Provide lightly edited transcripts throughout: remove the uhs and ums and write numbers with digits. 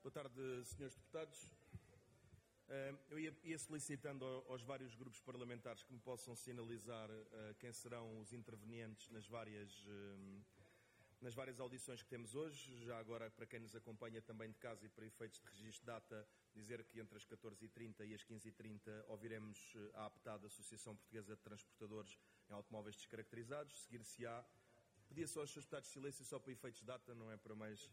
Boa tarde, senhores deputados. Eu ia solicitando aos vários grupos parlamentares que me possam sinalizar quem serão os intervenientes nas várias audições que temos hoje. Já agora, para quem nos acompanha também de casa e para efeitos de registro de data, dizer que entre as 14h30 e as 15h30 ouviremos a APTAD, Associação Portuguesa de Transportadores em Automóveis Descaracterizados. Seguir-se-á. Pedia só aos senhores deputados de silêncio, só para efeitos de data, não é para mais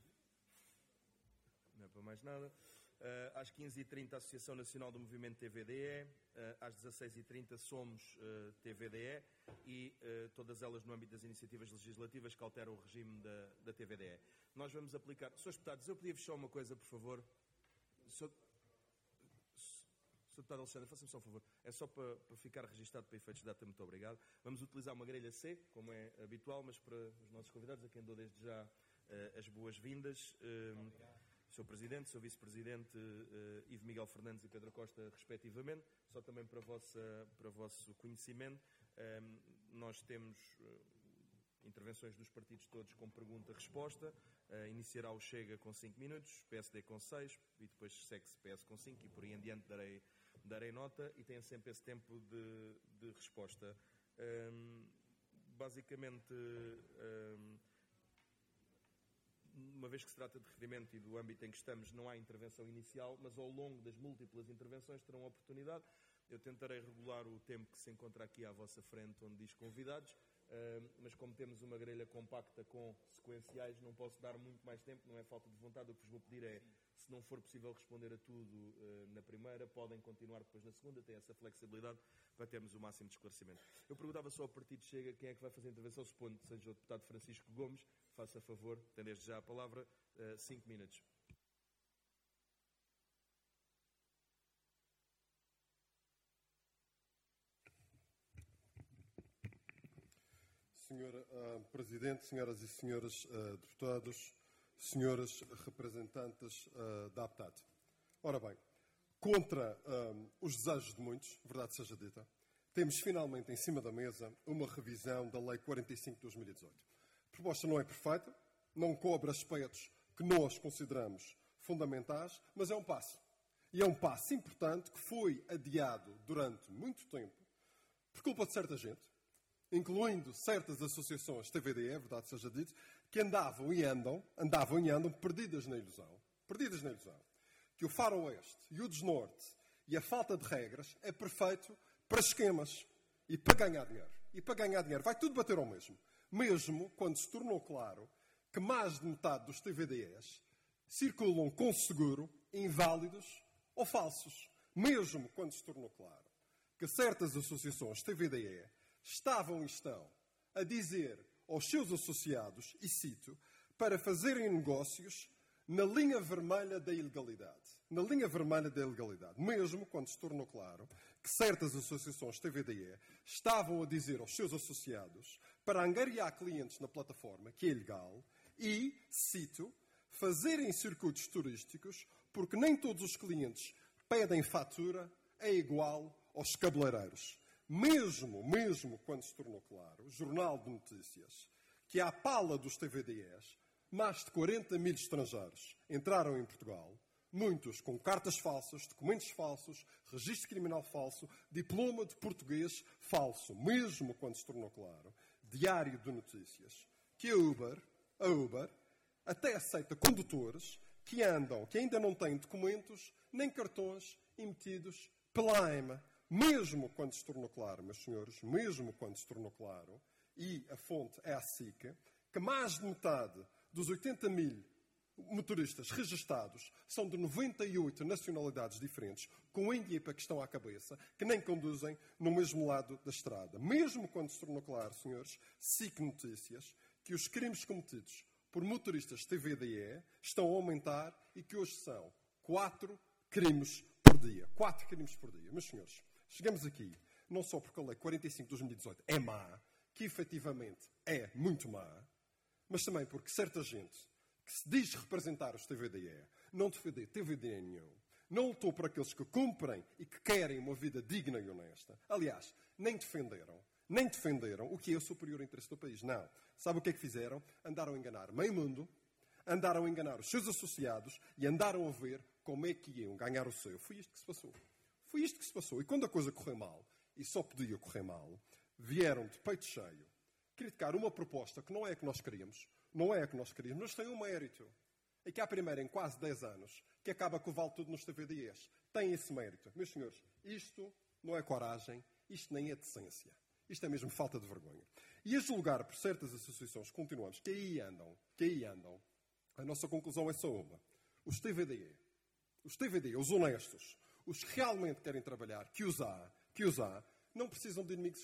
nada. Às 15h30, a Associação Nacional do Movimento TVDE, às 16h30, Somos TVDE e todas elas no âmbito das iniciativas legislativas que alteram o regime da TVDE. Nós vamos aplicar... Senhores deputados, eu pedia-vos só uma coisa, por favor. Senhor deputado Alexandre, faça-me só um favor. É só para ficar registado para efeitos de data. Muito obrigado. Vamos utilizar uma grelha C, como é habitual, mas para os nossos convidados, a quem dou desde já as boas-vindas. Sr. Presidente, Sr. Vice-Presidente, Ivo Miguel Fernandes e Pedro Costa, respectivamente. Só também para vosso conhecimento, nós temos intervenções dos partidos todos com pergunta-resposta. Iniciará o Chega com 5 minutos, PSD com 6 e depois segue-se PS com 5 e por aí em diante darei nota e tem sempre esse tempo de resposta. Basicamente... Uma vez que se trata de requerimento e do âmbito em que estamos, não há intervenção inicial, mas ao longo das múltiplas intervenções terão oportunidade. Eu tentarei regular o tempo que se encontra aqui à vossa frente, onde diz convidados, mas como temos uma grelha compacta com sequenciais, não posso dar muito mais tempo, não é falta de vontade. O que vos vou pedir é, se não for possível responder a tudo na primeira, podem continuar depois na segunda, têm essa flexibilidade para termos o máximo de esclarecimento. Eu perguntava só ao Partido Chega quem é que vai fazer a intervenção, supondo que seja o deputado Francisco Gomes. Faça favor, tem desde já a palavra, 5 minutos. Senhor Presidente, senhoras e senhores deputados, senhores representantes da APTAD. Ora bem, contra os desejos de muitos, verdade seja dita, temos finalmente em cima da mesa uma revisão da Lei 45 de 2018. A proposta não é perfeita, não cobre aspectos que nós consideramos fundamentais, mas é um passo. E é um passo importante que foi adiado durante muito tempo por culpa de certa gente, incluindo certas associações TVDE, verdade seja dito, que andavam e andam perdidas na ilusão, que o faroeste e o desnorte e a falta de regras é perfeito para esquemas e para ganhar dinheiro. E para ganhar dinheiro vai tudo bater ao mesmo. Mesmo quando se tornou claro que mais de metade dos TVDEs circulam com seguro inválidos ou falsos. Mesmo quando se tornou claro que certas associações TVDE estavam e estão a dizer aos seus associados, e cito, para fazerem negócios na linha vermelha da ilegalidade. Na linha vermelha da ilegalidade. Mesmo quando se tornou claro que certas associações TVDE estavam a dizer aos seus associados para angariar clientes na plataforma, que é ilegal, e, cito, fazerem circuitos turísticos porque nem todos os clientes pedem fatura, é igual aos cabeleireiros. Mesmo quando se tornou claro, o Jornal de Notícias, que à pala dos TVDEs, mais de 40 mil estrangeiros entraram em Portugal, muitos com cartas falsas, documentos falsos, registro criminal falso, diploma de português falso. Mesmo quando se tornou claro, Diário de Notícias, que a Uber até aceita condutores que ainda não têm documentos nem cartões emitidos pela AEMA. Mesmo quando se tornou claro, meus senhores, e a fonte é a SIC, que mais de metade dos 80 mil motoristas registados são de 98 nacionalidades diferentes, com Índia e Paquistão à cabeça, que nem conduzem no mesmo lado da estrada. Mesmo quando se tornou claro, senhores, SIC Notícias, que os crimes cometidos por motoristas TVDE estão a aumentar e que hoje são 4 crimes por dia. 4 crimes por dia. Meus senhores, chegamos aqui, não só porque a Lei 45 de 2018 é má, que efetivamente é muito má, mas também porque certa gente que se diz representar os TVDE não defende TVDE nenhum, não lutou por aqueles que cumprem e que querem uma vida digna e honesta. Aliás, nem defenderam o que é o superior interesse do país. Não. Sabe o que é que fizeram? Andaram a enganar meio mundo, andaram a enganar os seus associados e andaram a ver como é que iam ganhar o seu. Foi isto que se passou. Foi isto que se passou. E quando a coisa correu mal, e só podia correr mal, vieram de peito cheio criticar uma proposta que não é a que nós queríamos, mas tem um mérito. É que há primeiro em quase 10 anos que acaba com o vale tudo nos TVDs. Tem esse mérito. Meus senhores, isto não é coragem, isto nem é decência. Isto é mesmo falta de vergonha. E a julgar por certas associações continuamos que aí andam, a nossa conclusão é só uma. Os TVDE, os honestos, os que realmente querem trabalhar, que os há, não precisam de inimigos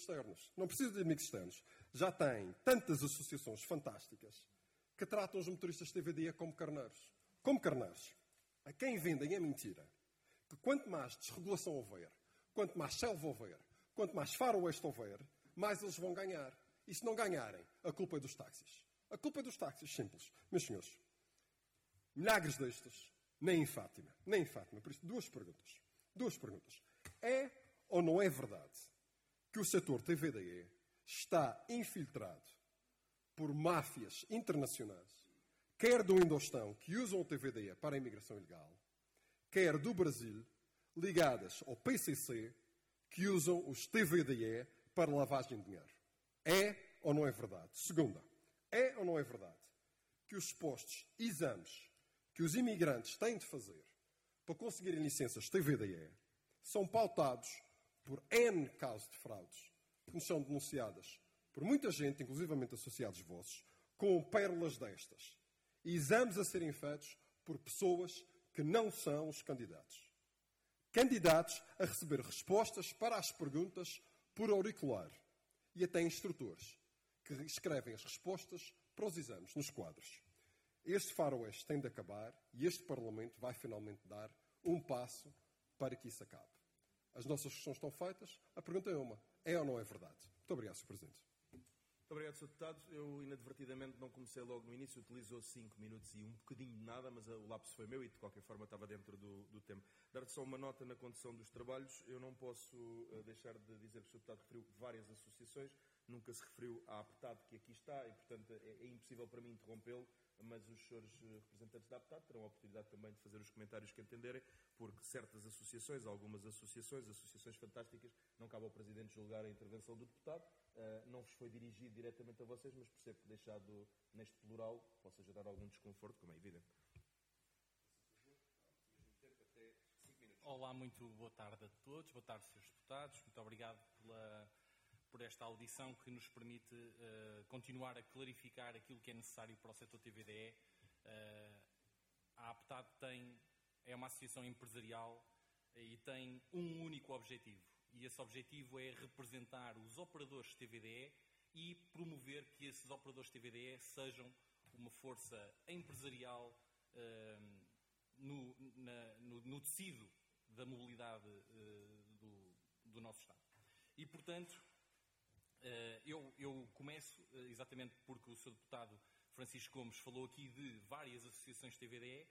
externos. Já têm tantas associações fantásticas que tratam os motoristas TVDE como carneiros. Como carneiros. A quem vendem é mentira. Que quanto mais desregulação houver, quanto mais selva houver, quanto mais faroeste houver, mais eles vão ganhar. E se não ganharem, a culpa é dos táxis. A culpa é dos táxis, simples. Meus senhores, milagres destes, nem em Fátima. Por isso, duas perguntas. É ou não é verdade que o setor TVDE está infiltrado por máfias internacionais, quer do Indostão, que usam o TVDE para a imigração ilegal, quer do Brasil, ligadas ao PCC, que usam os TVDE para lavagem de dinheiro? É ou não é verdade? Segunda, é ou não é verdade que os supostos exames que os imigrantes têm de fazer para conseguirem licenças TVDE são pautados por N casos de fraudes que nos são denunciadas por muita gente, inclusivamente associados vossos, com pérolas destas. Exames a serem feitos por pessoas que não são os candidatos. Candidatos a receber respostas para as perguntas por auricular. E até instrutores que escrevem as respostas para os exames nos quadros. Este faroeste tem de acabar e este Parlamento vai finalmente dar um passo para que isso acabe. As nossas questões estão feitas. A pergunta é uma. É ou não é verdade? Muito obrigado, Sr. Presidente. Muito obrigado, Sr. Deputado. Eu, inadvertidamente, não comecei logo no início. Utilizou 5 minutos e um bocadinho de nada, mas o lapso foi meu e, de qualquer forma, estava dentro do tempo. Dar-te só uma nota na condução dos trabalhos. Eu não posso deixar de dizer que o Sr. Deputado referiu várias associações. Nunca se referiu à APTAD, que aqui está, e, portanto, é impossível para mim interrompê-lo, mas os senhores representantes da APTAD terão a oportunidade também de fazer os comentários que entenderem, porque certas associações, algumas associações fantásticas, não cabe ao Presidente julgar a intervenção do deputado. Não vos foi dirigido diretamente a vocês, mas percebo que deixado neste plural possa gerar algum desconforto, como é evidente. Olá, muito boa tarde a todos, boa tarde, Srs. Deputados, muito obrigado por esta audição que nos permite continuar a clarificar aquilo que é necessário para o setor TVDE. A APTAD é uma associação empresarial e tem um único objetivo, e esse objetivo é representar os operadores TVDE e promover que esses operadores TVDE sejam uma força empresarial no tecido da mobilidade do nosso Estado. E, portanto, eu começo exatamente porque o Sr. Deputado Francisco Gomes falou aqui de várias associações TVDE.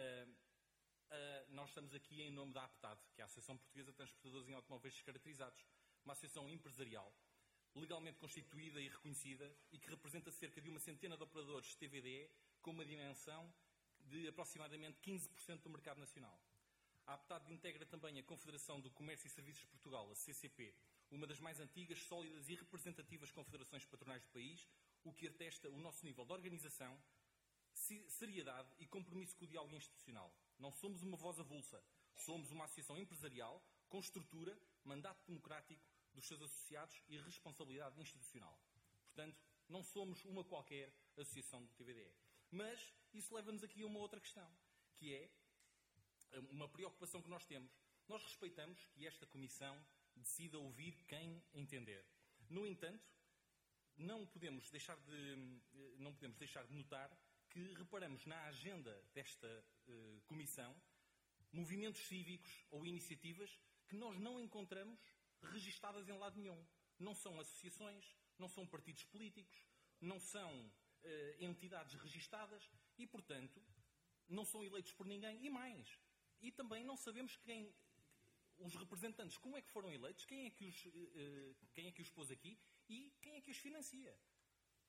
Nós estamos aqui em nome da APTAD, que é a Associação Portuguesa de Transportadores em Automóveis Descaracterizados, uma associação empresarial legalmente constituída e reconhecida e que representa cerca de uma centena de operadores TVDE com uma dimensão de aproximadamente 15% do mercado nacional. A APTAD integra também a Confederação do Comércio e Serviços de Portugal, a CCP, uma das mais antigas, sólidas e representativas confederações patronais do país, o que atesta o nosso nível de organização, seriedade e compromisso com o diálogo institucional. Não somos uma voz avulsa, somos uma associação empresarial com estrutura, mandato democrático dos seus associados e responsabilidade institucional. Portanto, não somos uma qualquer associação do TVDE. Mas isso leva-nos aqui a uma outra questão, que é uma preocupação que nós temos. Nós respeitamos que esta Comissão decida ouvir quem entender. No entanto, não podemos deixar de notar que reparamos na agenda desta Comissão movimentos cívicos ou iniciativas que nós não encontramos registadas em lado nenhum. Não são associações, não são partidos políticos, não são entidades registadas e, portanto, não são eleitos por ninguém. E mais, e também não sabemos os representantes, como é que foram eleitos, quem é que os pôs aqui e quem é que os financia.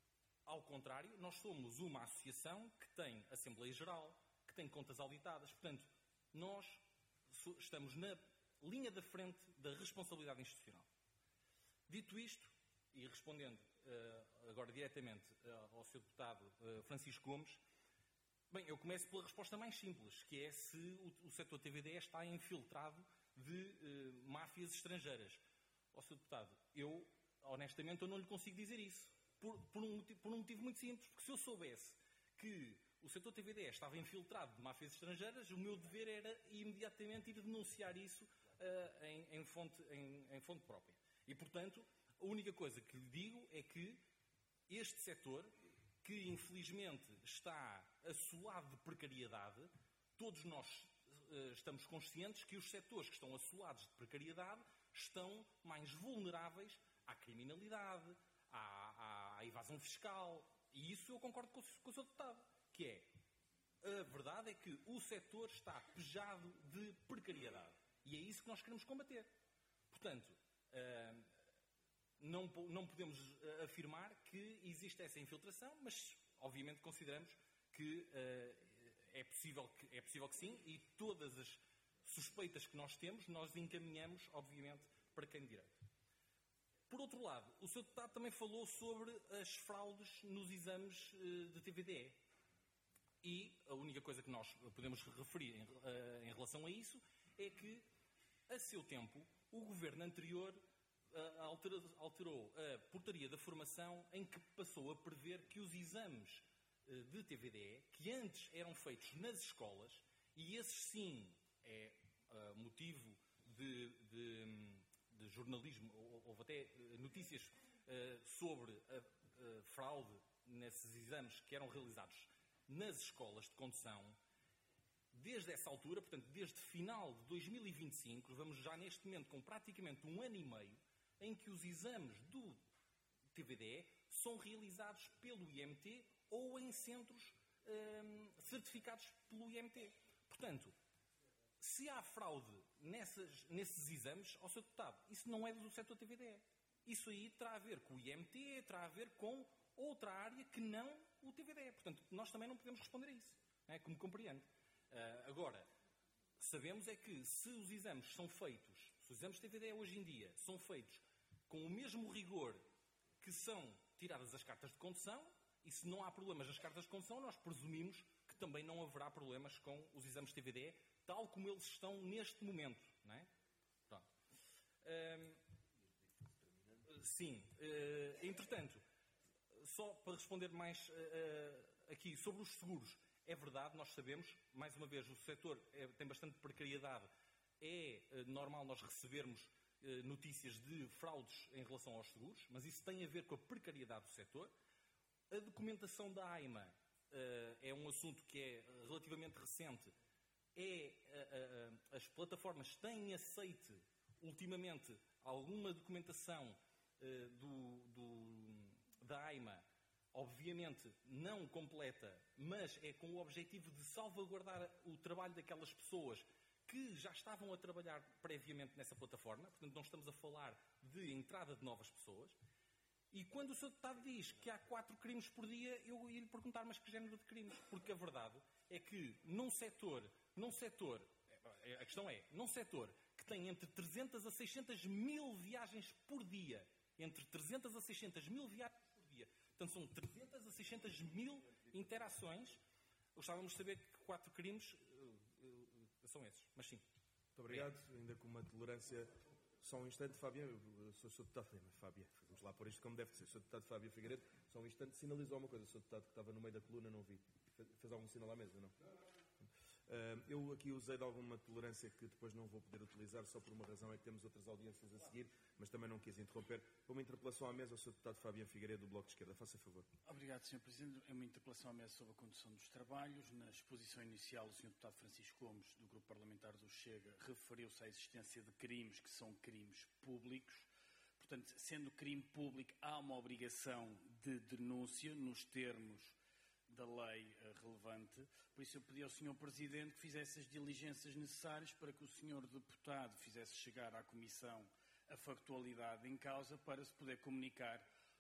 Ao contrário, nós somos uma associação que tem Assembleia Geral, que tem contas auditadas. Portanto, nós estamos na linha da frente da responsabilidade institucional. Dito isto, e respondendo agora diretamente ao Sr. Deputado Francisco Gomes, bem, eu começo pela resposta mais simples, que é se o setor TVDE está infiltrado de máfias estrangeiras. Ó Sr. Deputado, honestamente, eu não lhe consigo dizer isso. Por um motivo muito simples, porque se eu soubesse que o setor TVDE estava infiltrado de máfias estrangeiras, o meu dever era imediatamente ir denunciar isso em fonte própria. E, portanto, a única coisa que lhe digo é que este setor, que infelizmente está assolado de precariedade, todos nós estamos conscientes que os setores que estão assolados de precariedade estão mais vulneráveis à criminalidade, à evasão fiscal, e isso eu concordo com o Sr. Deputado, que é, a verdade é que o setor está pejado de precariedade, e é isso que nós queremos combater. Portanto, não podemos afirmar que existe essa infiltração, mas obviamente consideramos que é possível que sim, e todas as suspeitas que nós temos, nós encaminhamos, obviamente, para quem de direito. Por outro lado, o Sr. Deputado também falou sobre as fraudes nos exames de TVDE. E a única coisa que nós podemos referir em relação a isso é que, a seu tempo, o governo anterior alterou a portaria da formação em que passou a prever que os exames de TVDE, que antes eram feitos nas escolas, e esses sim é motivo de jornalismo, houve até notícias sobre a fraude nesses exames que eram realizados nas escolas de condução. Desde essa altura, portanto, desde final de 2025, vamos já neste momento com praticamente 1 ano e meio, em que os exames do TVDE são realizados pelo IMT ou em centros certificados pelo IMT. Portanto, se há fraude nesses exames, ao Sr. Deputado, isso não é do setor TVDE. Isso aí terá a ver com o IMT, terá a ver com outra área que não o TVDE. Portanto, nós também não podemos responder a isso, como compreende. Agora, sabemos é que se os exames são feitos, se os exames de TVDE hoje em dia são feitos com o mesmo rigor que são tiradas as cartas de condução, e se não há problemas nas cartas de condução, nós presumimos que também não haverá problemas com os exames de TVDE, tal como eles estão neste momento, não é? Pronto. Sim. Entretanto, só para responder mais aqui sobre os seguros, é verdade, nós sabemos, mais uma vez, o setor tem bastante precariedade, é normal nós recebermos notícias de fraudes em relação aos seguros, mas isso tem a ver com a precariedade do setor. A documentação da AIMA é um assunto que é relativamente recente. As plataformas têm aceite, ultimamente, alguma documentação da AIMA, obviamente não completa, mas é com o objetivo de salvaguardar o trabalho daquelas pessoas que já estavam a trabalhar previamente nessa plataforma. Portanto, não estamos a falar de entrada de novas pessoas. E quando o Sr. Deputado diz que há 4 crimes por dia, eu ia lhe perguntar, mas que género de crimes? Porque a verdade é que num setor, a questão é, num setor que tem entre 300 a 600 mil viagens por dia, entre 300 a 600 mil viagens por dia, portanto são 300 a 600 mil interações, gostávamos de saber que 4 crimes são esses, mas sim. Muito obrigado, ainda com uma tolerância. Só um instante, Fábio, sou o Sr. Deputado, Fábio, vamos lá pôr isto como deve ser. Sr. Deputado Fábio Figueiredo, só um instante, sinalizou uma coisa, Sr. Deputado que estava no meio da coluna, não vi. Fez algum sinal à mesa, não? Eu aqui usei de alguma tolerância que depois não vou poder utilizar, só por uma razão, é que temos outras audiências a seguir, mas também não quis interromper. Uma interpelação à mesa ao Sr. Deputado Fábio Figueiredo, do Bloco de Esquerda. Faça favor. Obrigado, Sr. Presidente. É uma interpelação à mesa sobre a condução dos trabalhos. Na exposição inicial, o Sr. Deputado Francisco Gomes, do Grupo Parlamentar do Chega, referiu-se à existência de crimes que são crimes públicos. Portanto, sendo crime público, há uma obrigação de denúncia nos termos da lei relevante. Por isso eu pedi ao Sr. Presidente que fizesse as diligências necessárias para que o Sr. Deputado fizesse chegar à Comissão a factualidade em causa para se poder comunicar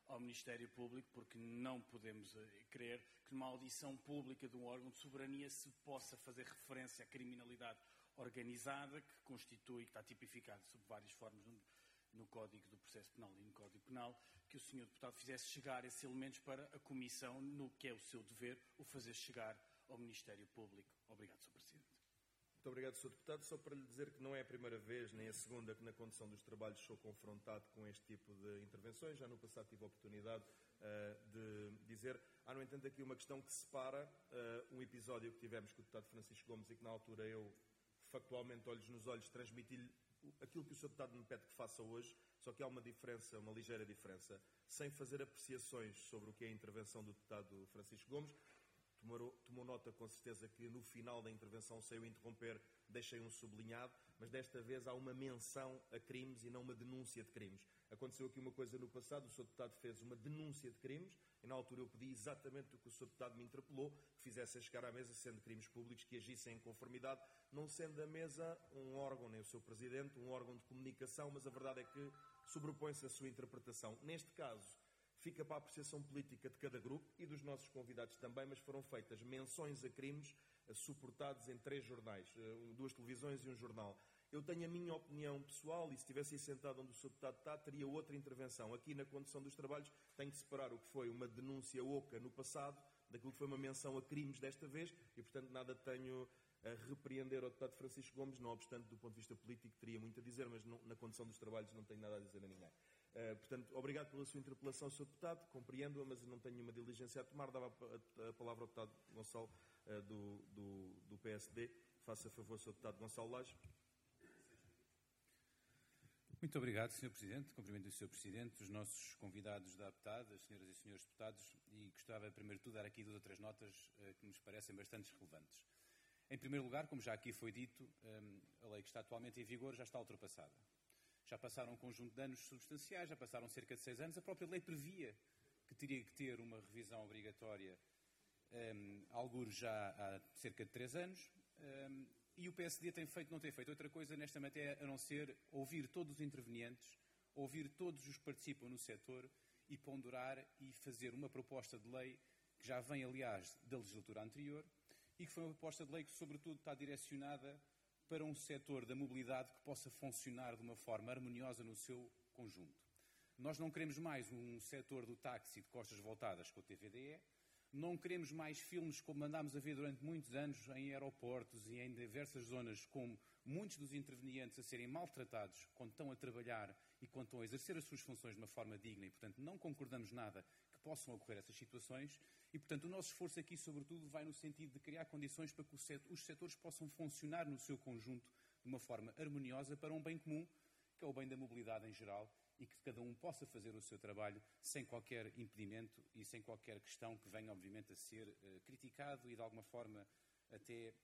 ao Ministério Público, porque não podemos crer que numa audição pública de um órgão de soberania se possa fazer referência à criminalidade organizada, que constitui, que está tipificado sob várias formas no Código do Processo Penal e no Código Penal, que o Sr. Deputado fizesse chegar esses elementos para a Comissão, no que é o seu dever, o fazer chegar ao Ministério Público. Obrigado, Sr. Presidente. Muito obrigado, Sr. Deputado. Só para lhe dizer que não é a primeira vez, nem a segunda, que na condução dos trabalhos sou confrontado com este tipo de intervenções. Já no passado tive a oportunidade de dizer. Há, no entanto, aqui uma questão que separa um episódio que tivemos com o deputado Francisco Gomes e que, na altura, eu, factualmente, olhos nos olhos, transmiti-lhe aquilo que o Sr. Deputado me pede que faça hoje, só que há uma diferença, uma ligeira diferença. Sem fazer apreciações sobre o que é a intervenção do deputado Francisco Gomes, tomou nota, com certeza, que no final da intervenção, sem eu interromper, deixei um sublinhado, mas desta vez há uma menção a crimes e não uma denúncia de crimes. Aconteceu aqui uma coisa no passado, o Sr. Deputado fez uma denúncia de crimes, e na altura eu pedi exatamente o que o Sr. Deputado me interpelou, que fizessem chegar à mesa, sendo crimes públicos, que agissem em conformidade, não sendo a mesa um órgão, nem o seu Presidente, um órgão de comunicação, mas a verdade é que sobrepõe-se a sua interpretação. Neste caso, fica para a apreciação política de cada grupo e dos nossos convidados também, mas foram feitas menções a crimes suportados em 3 jornais, 2 televisões e um jornal. Eu tenho a minha opinião pessoal e se estivesse aí sentado onde o Sr. Deputado está, teria outra intervenção. Aqui na condução dos trabalhos tenho que separar o que foi uma denúncia oca no passado daquilo que foi uma menção a crimes desta vez e, portanto, nada tenho a repreender ao deputado Francisco Gomes, não obstante, do ponto de vista político, teria muito a dizer, mas na condução dos trabalhos não tenho nada a dizer a ninguém. Portanto, obrigado pela sua interpelação, Sr. Deputado, compreendo-a, mas não tenho nenhuma diligência a tomar. Dava a palavra ao deputado Gonçalo, do PSD. Faça favor, Sr. Deputado Gonçalo Lage. Muito obrigado, Sr. Presidente. Cumprimento o Sr. Presidente, os nossos convidados da APTAD, as senhoras e senhores deputados, e gostava, primeiro de tudo, de dar aqui 2 ou 3 notas que nos parecem bastante relevantes. Em primeiro lugar, como já aqui foi dito, a lei que está atualmente em vigor já está ultrapassada. Já passaram um conjunto de anos substanciais, já passaram cerca de 6 anos. A própria lei previa que teria que ter uma revisão obrigatória, algures já há cerca de 3 anos, e o PSD tem feito, não tem feito outra coisa nesta matéria a não ser ouvir todos os intervenientes, ouvir todos os que participam no setor e ponderar e fazer uma proposta de lei que já vem, aliás, da legislatura anterior e que foi uma proposta de lei que, sobretudo, está direcionada para um setor da mobilidade que possa funcionar de uma forma harmoniosa no seu conjunto. Nós não queremos mais um setor do táxi de costas voltadas com o TVDE, não queremos mais filmes como andámos a ver durante muitos anos em aeroportos e em diversas zonas, com muitos dos intervenientes a serem maltratados quando estão a trabalhar e quando estão a exercer as suas funções de uma forma digna e, portanto, não concordamos nada que possam ocorrer essas situações e, portanto, o nosso esforço aqui, sobretudo, vai no sentido de criar condições para que os setores possam funcionar no seu conjunto de uma forma harmoniosa para um bem comum, que é o bem da mobilidade em geral, e que cada um possa fazer o seu trabalho sem qualquer impedimento e sem qualquer questão que venha, obviamente, a ser criticado e, de alguma forma, até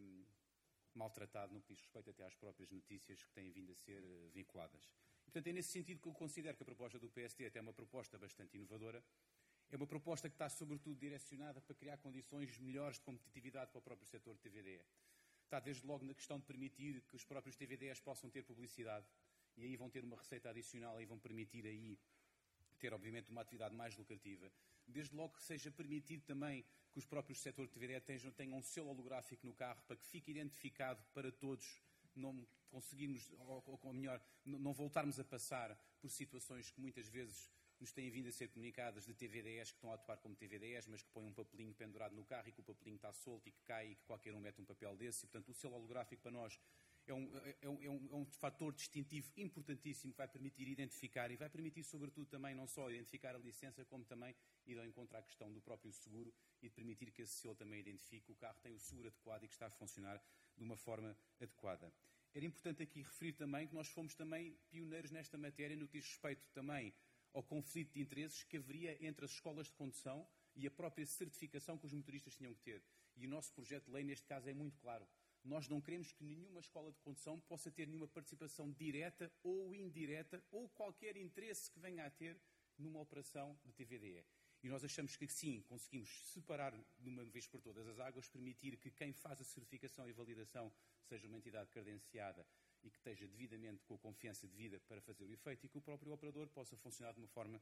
maltratado no que diz respeito até às próprias notícias que têm vindo a ser vinculadas. E, portanto, é nesse sentido que eu considero que a proposta do PSD até é uma proposta bastante inovadora. É uma proposta que está, sobretudo, direcionada para criar condições melhores de competitividade para o próprio setor de TVDE. Está, desde logo, na questão de permitir que os próprios TVDEs possam ter publicidade e aí vão ter uma receita adicional e vão permitir aí ter, obviamente, uma atividade mais lucrativa. Desde logo que seja permitido também que os próprios setores de TVDE tenham um selo holográfico no carro para que fique identificado para todos, não conseguirmos, ou melhor, não voltarmos a passar por situações que muitas vezes nos têm vindo a ser comunicadas de TVDEs que estão a atuar como TVDEs, mas que põem um papelinho pendurado no carro e que o papelinho está solto e que cai e que qualquer um mete um papel desse. E, portanto, o selo holográfico para nós é um fator distintivo importantíssimo que vai permitir identificar e vai permitir, sobretudo, também não só identificar a licença, como também ir ao encontro à questão do próprio seguro e de permitir que esse selo também identifique que o carro tem o seguro adequado e que está a funcionar de uma forma adequada. Era importante aqui referir também que nós fomos também pioneiros nesta matéria no que diz respeito também ao conflito de interesses que haveria entre as escolas de condução e a própria certificação que os motoristas tinham que ter. E o nosso projeto de lei, neste caso, é muito claro. Nós não queremos que nenhuma escola de condução possa ter nenhuma participação direta ou indireta ou qualquer interesse que venha a ter numa operação de TVDE. E nós achamos que sim, conseguimos separar de uma vez por todas as águas, permitir que quem faz a certificação e validação seja uma entidade credenciada e que esteja devidamente com a confiança devida para fazer o efeito e que o próprio operador possa funcionar de uma forma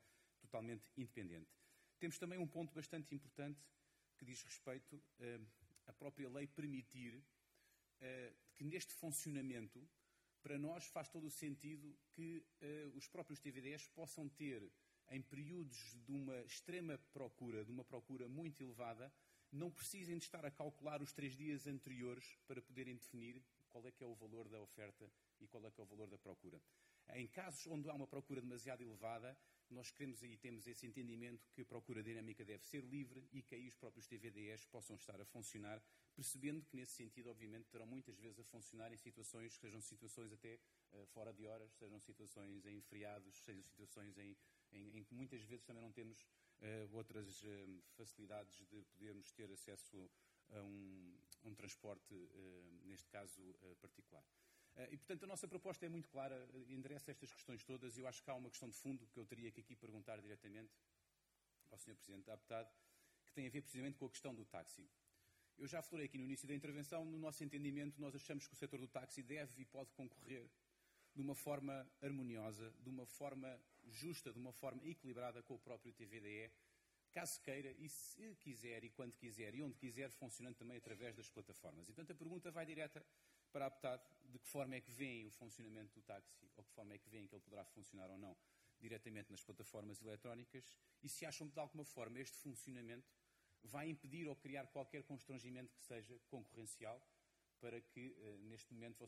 totalmente independente. Temos também um ponto bastante importante que diz respeito à própria lei permitir que neste funcionamento, para nós faz todo o sentido que os próprios TVDs possam ter, em períodos de uma extrema procura, de uma procura muito elevada, não precisem de estar a calcular os 3 dias anteriores para poderem definir qual é que é o valor da oferta e qual é que é o valor da procura. Em casos onde há uma procura demasiado elevada, nós queremos e temos esse entendimento que a procura dinâmica deve ser livre e que aí os próprios TVDs possam estar a funcionar, percebendo que nesse sentido, obviamente, terão muitas vezes a funcionar em situações que sejam situações até fora de horas, sejam situações em feriados, sejam situações em que muitas vezes também não temos outras facilidades de podermos ter acesso a um transporte, neste caso particular. E, portanto, a nossa proposta é muito clara, endereça estas questões todas e eu acho que há uma questão de fundo que eu teria que aqui perguntar diretamente ao Sr. Presidente da APTAD, que tem a ver precisamente com a questão do táxi. Eu já falei aqui no início da intervenção, no nosso entendimento, nós achamos que o setor do táxi deve e pode concorrer de uma forma harmoniosa, de uma forma justa, de uma forma equilibrada com o próprio TVDE, caso queira, e se quiser, e quando quiser, e onde quiser, funcionando também através das plataformas. E, portanto, a pergunta vai direta para a APTAD, de que forma é que veem o funcionamento do táxi, ou que forma é que veem que ele poderá funcionar ou não, diretamente nas plataformas eletrónicas, e se acham que, de alguma forma, este funcionamento vai impedir ou criar qualquer constrangimento que seja concorrencial, para que, neste momento,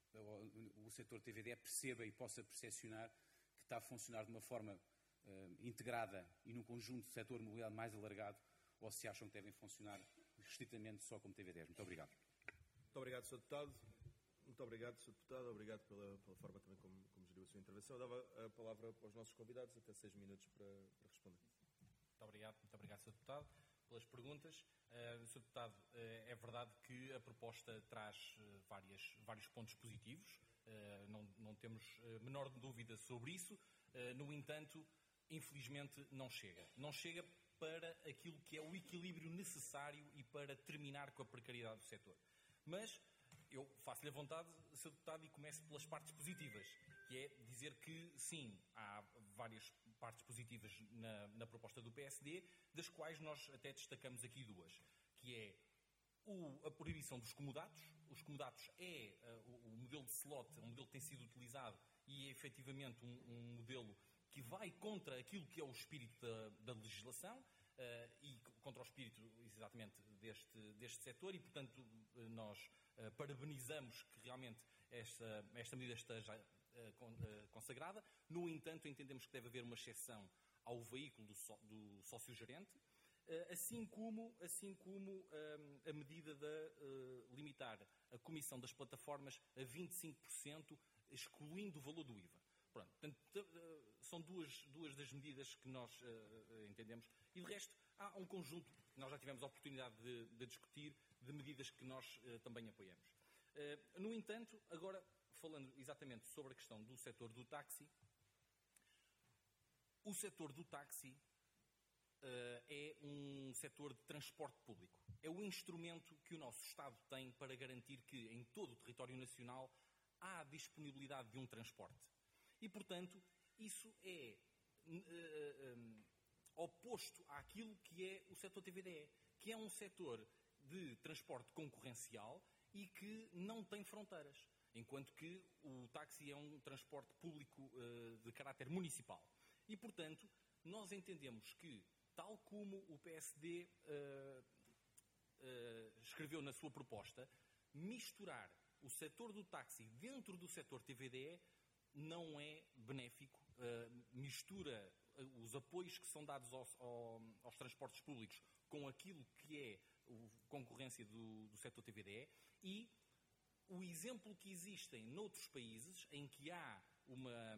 o setor TVDE perceba e possa percepcionar que está a funcionar de uma forma integrada e num conjunto de setor de mobilidade mais alargado, ou se acham que devem funcionar restritamente só como TVDs. Muito obrigado. Muito obrigado, Sr. Deputado. Muito obrigado, Sr. Deputado. Obrigado pela forma também como geriu a sua intervenção. Eu dava a palavra aos nossos convidados, até 6 minutos para responder. Muito obrigado, Sr. Deputado, pelas perguntas. Sr. Deputado, é verdade que a proposta traz vários pontos positivos. Não temos menor dúvida sobre isso. No entanto, infelizmente, não chega. Não chega para aquilo que é o equilíbrio necessário e para terminar com a precariedade do setor. Mas eu faço-lhe a vontade, Sr. Deputado, e começo pelas partes positivas, que é dizer que, sim, há várias partes positivas na proposta do PSD, das quais nós até destacamos aqui 2, que é a proibição dos comodatos. Os comodatos é o modelo de slot, um modelo que tem sido utilizado e é efetivamente um modelo que vai contra aquilo que é o espírito da legislação e contra o espírito, exatamente, deste setor e, portanto, nós parabenizamos que realmente esta medida esteja consagrada. No entanto, entendemos que deve haver uma exceção ao veículo do sócio-gerente, assim como a medida de limitar a comissão das plataformas a 25%, excluindo o valor do IVA. Pronto, portanto, são duas das medidas que nós entendemos. E, de resto, há um conjunto que nós já tivemos a oportunidade de discutir, de medidas que nós também apoiamos. No entanto, agora, falando exatamente sobre a questão do setor do táxi, o setor do táxi é um setor de transporte público. É o instrumento que o nosso Estado tem para garantir que, em todo o território nacional, há disponibilidade de um transporte. E, portanto, isso é oposto àquilo que é o setor TVDE, que é um setor de transporte concorrencial e que não tem fronteiras, enquanto que o táxi é um transporte público de caráter municipal. E, portanto, nós entendemos que, tal como o PSD escreveu na sua proposta, misturar o setor do táxi dentro do setor TVDE não é benéfico, mistura os apoios que são dados aos transportes públicos com aquilo que é a concorrência do setor TVDE e o exemplo que existem noutros países em que há uma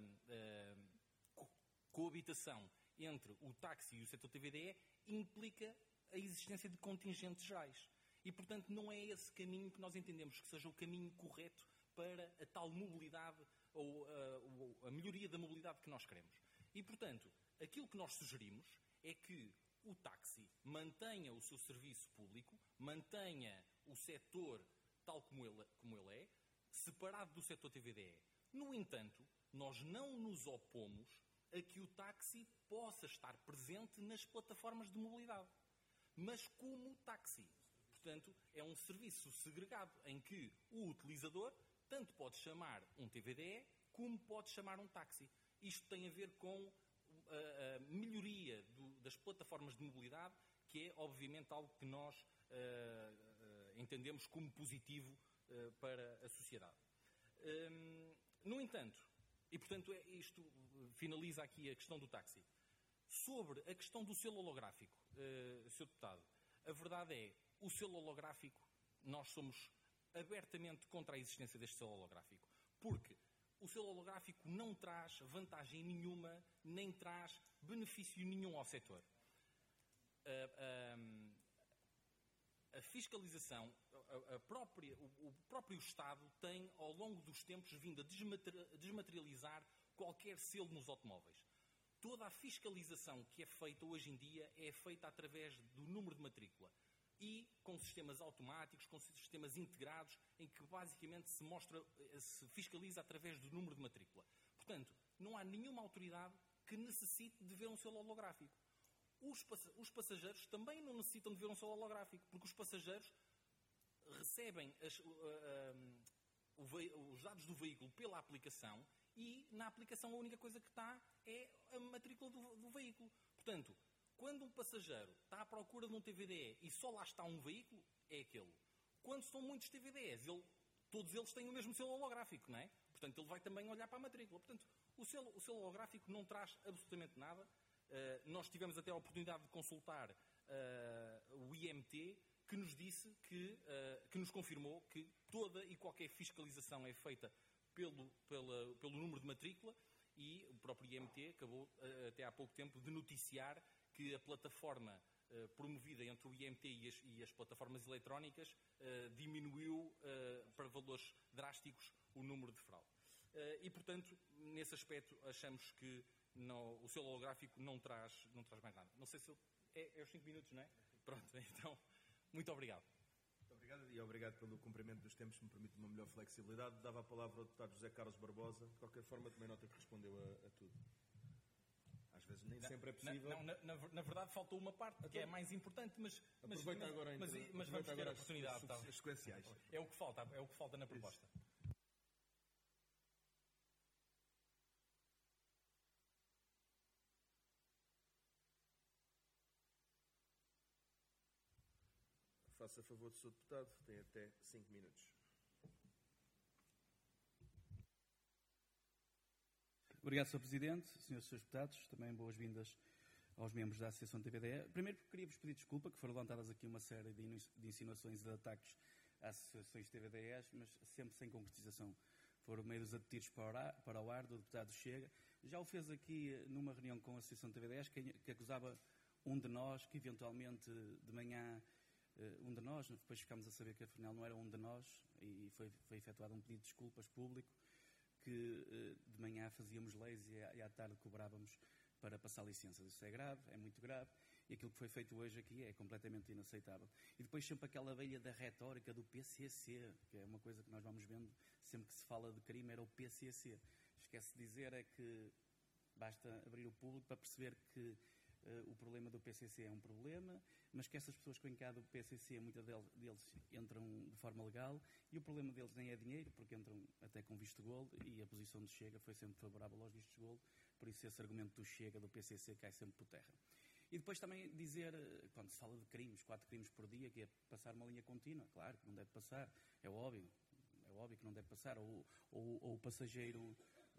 coabitação entre o táxi e o setor TVDE implica a existência de contingentes gerais. E, portanto, não é esse caminho que nós entendemos que seja o caminho correto para a tal mobilidade ou a melhoria da mobilidade que nós queremos. E, portanto, aquilo que nós sugerimos é que o táxi mantenha o seu serviço público, mantenha o setor tal como ele é, separado do setor TVDE. No entanto, nós não nos opomos a que o táxi possa estar presente nas plataformas de mobilidade, mas como táxi. Portanto, é um serviço segregado em que o utilizador tanto pode chamar um TVDE como pode chamar um táxi. Isto tem a ver com a melhoria das plataformas de mobilidade, que é, obviamente, algo que nós entendemos como positivo para a sociedade. No entanto, e portanto isto finaliza aqui a questão do táxi. Sobre a questão do selo holográfico, Sr. Deputado, a verdade é, o selo holográfico, nós somos abertamente contra a existência deste selo holográfico, porque o selo holográfico não traz vantagem nenhuma, nem traz benefício nenhum ao setor. A fiscalização, o próprio Estado tem, ao longo dos tempos, vindo a desmaterializar qualquer selo nos automóveis. Toda a fiscalização que é feita hoje em dia é feita através do número de matrícula e com sistemas automáticos, com sistemas integrados, em que basicamente se fiscaliza através do número de matrícula. Portanto, não há nenhuma autoridade que necessite de ver um selo holográfico. Os passageiros também não necessitam de ver um selo holográfico, porque os passageiros recebem os dados do veículo pela aplicação e na aplicação a única coisa que está é a matrícula do veículo. Portanto, quando um passageiro está à procura de um TVDE e só lá está um veículo, é aquele. Quando são muitos TVDEs, todos eles têm o mesmo selo holográfico, não é? Portanto, ele vai também olhar para a matrícula. Portanto, o selo holográfico não traz absolutamente nada. Nós tivemos até a oportunidade de consultar o IMT, que nos disse que nos confirmou que toda e qualquer fiscalização é feita pelo número de matrícula, e o próprio IMT acabou até há pouco tempo de noticiar que a plataforma promovida entre o IMT e as plataformas eletrónicas diminuiu para valores drásticos o número de fraude. E, portanto, nesse aspecto, achamos que o selo holográfico não traz mais nada. Não sei se é os 5 minutos, não é? Pronto, então, muito obrigado. Muito obrigado e obrigado pelo cumprimento dos tempos, que me permite uma melhor flexibilidade. Dava a palavra ao deputado José Carlos Barbosa. De qualquer forma, também nota que respondeu a tudo. Às vezes nem sempre é possível. Na verdade, faltou uma parte, que é a mais importante, mas vamos ter a oportunidade. As sequenciais. É o que falta na proposta. Faça a favor do Sr. Deputado, tem até 5 minutos. Obrigado, Sr. Presidente, Srs. Deputados, também boas-vindas aos membros da Associação TVDE. Primeiro, queria-vos pedir desculpa, que foram levantadas aqui uma série de insinuações e de ataques às associações TVDEs, mas sempre sem concretização. Foram meios de tiros para o ar do deputado Chega. Já o fez aqui numa reunião com a Associação TVDEs, que acusava um de nós, que eventualmente de manhã, um de nós, depois ficámos a saber que afinal não era um de nós, e foi efetuado um pedido de desculpas público, que de manhã fazíamos leis e à tarde cobrávamos para passar licenças. Isso é grave, é muito grave, e aquilo que foi feito hoje aqui é completamente inaceitável. E depois sempre aquela velha da retórica do PCC, que é uma coisa que nós vamos vendo sempre que se fala de crime, era o PCC. Esquece de dizer é que basta abrir o público para perceber que o problema do PCC é um problema, mas que essas pessoas que vêm cá do PCC, muitas deles entram de forma legal, e o problema deles nem é dinheiro, porque entram até com visto gold, e a posição do Chega foi sempre favorável aos vistos gold, por isso esse argumento do Chega, do PCC, cai sempre por terra. E depois também dizer, quando se fala de crimes, 4 crimes por dia, que é passar uma linha contínua, claro que não deve passar, é óbvio que não deve passar, ou o passageiro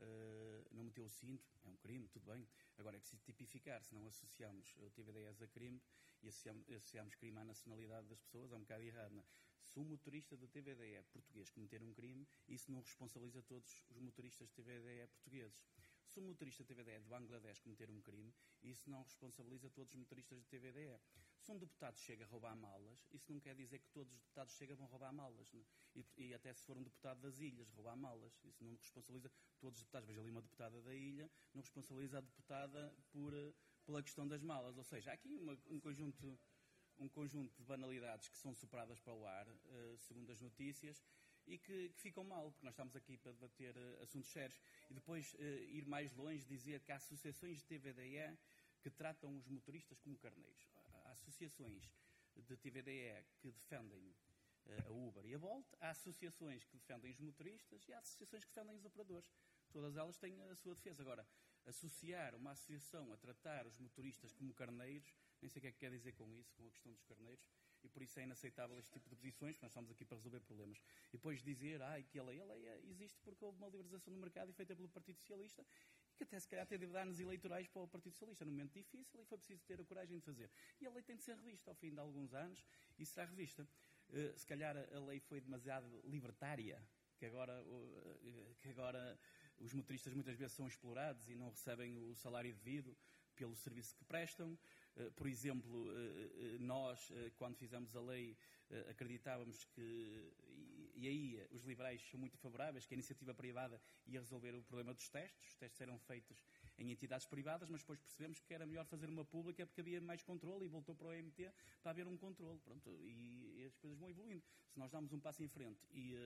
não meteu o cinto, é um crime, tudo bem. Agora é preciso tipificar, se não associamos o TVDEs a crime e associamos crime à nacionalidade das pessoas, é um bocado errado. Não? Se um motorista da TVDE português cometer um crime, isso não responsabiliza todos os motoristas de TVDE portugueses. Se um motorista de TVDE de Bangladesh cometer um crime, isso não responsabiliza todos os motoristas de TVDE. Se um deputado chega a roubar malas, isso não quer dizer que todos os deputados chegam a roubar malas. Né? E até se for um deputado das ilhas roubar malas, isso não responsabiliza todos os deputados. Veja ali uma deputada da ilha, não responsabiliza a deputada pela questão das malas. Ou seja, há aqui um conjunto de banalidades que são sopradas para o ar, segundo as notícias, e que ficam mal, porque nós estamos aqui para debater assuntos sérios. E depois ir mais longe, dizer que há associações de TVDE que tratam os motoristas como carneiros. Há associações de TVDE que defendem a Uber e a Bolt, há associações que defendem os motoristas e há associações que defendem os operadores. Todas elas têm a sua defesa. Agora, associar uma associação a tratar os motoristas como carneiros, nem sei o que é que quer dizer com isso, com a questão dos carneiros, e por isso é inaceitável este tipo de posições, porque nós estamos aqui para resolver problemas. E depois dizer que a lei existe porque houve uma liberalização do mercado e feita pelo Partido Socialista, e que até se calhar teve danos eleitorais para o Partido Socialista num momento difícil e foi preciso ter a coragem de fazer. E a lei tem de ser revista ao fim de alguns anos e será revista. Se calhar a lei foi demasiado libertária, que agora os motoristas muitas vezes são explorados e não recebem o salário devido pelo serviço que prestam. Por exemplo, nós, quando fizemos a lei, acreditávamos que, e aí os liberais são muito favoráveis, que a iniciativa privada ia resolver o problema dos testes. Os testes eram feitos em entidades privadas, mas depois percebemos que era melhor fazer uma pública porque havia mais controle e voltou para o OMT para haver um controle. Pronto, e as coisas vão evoluindo. Se nós damos um passo em frente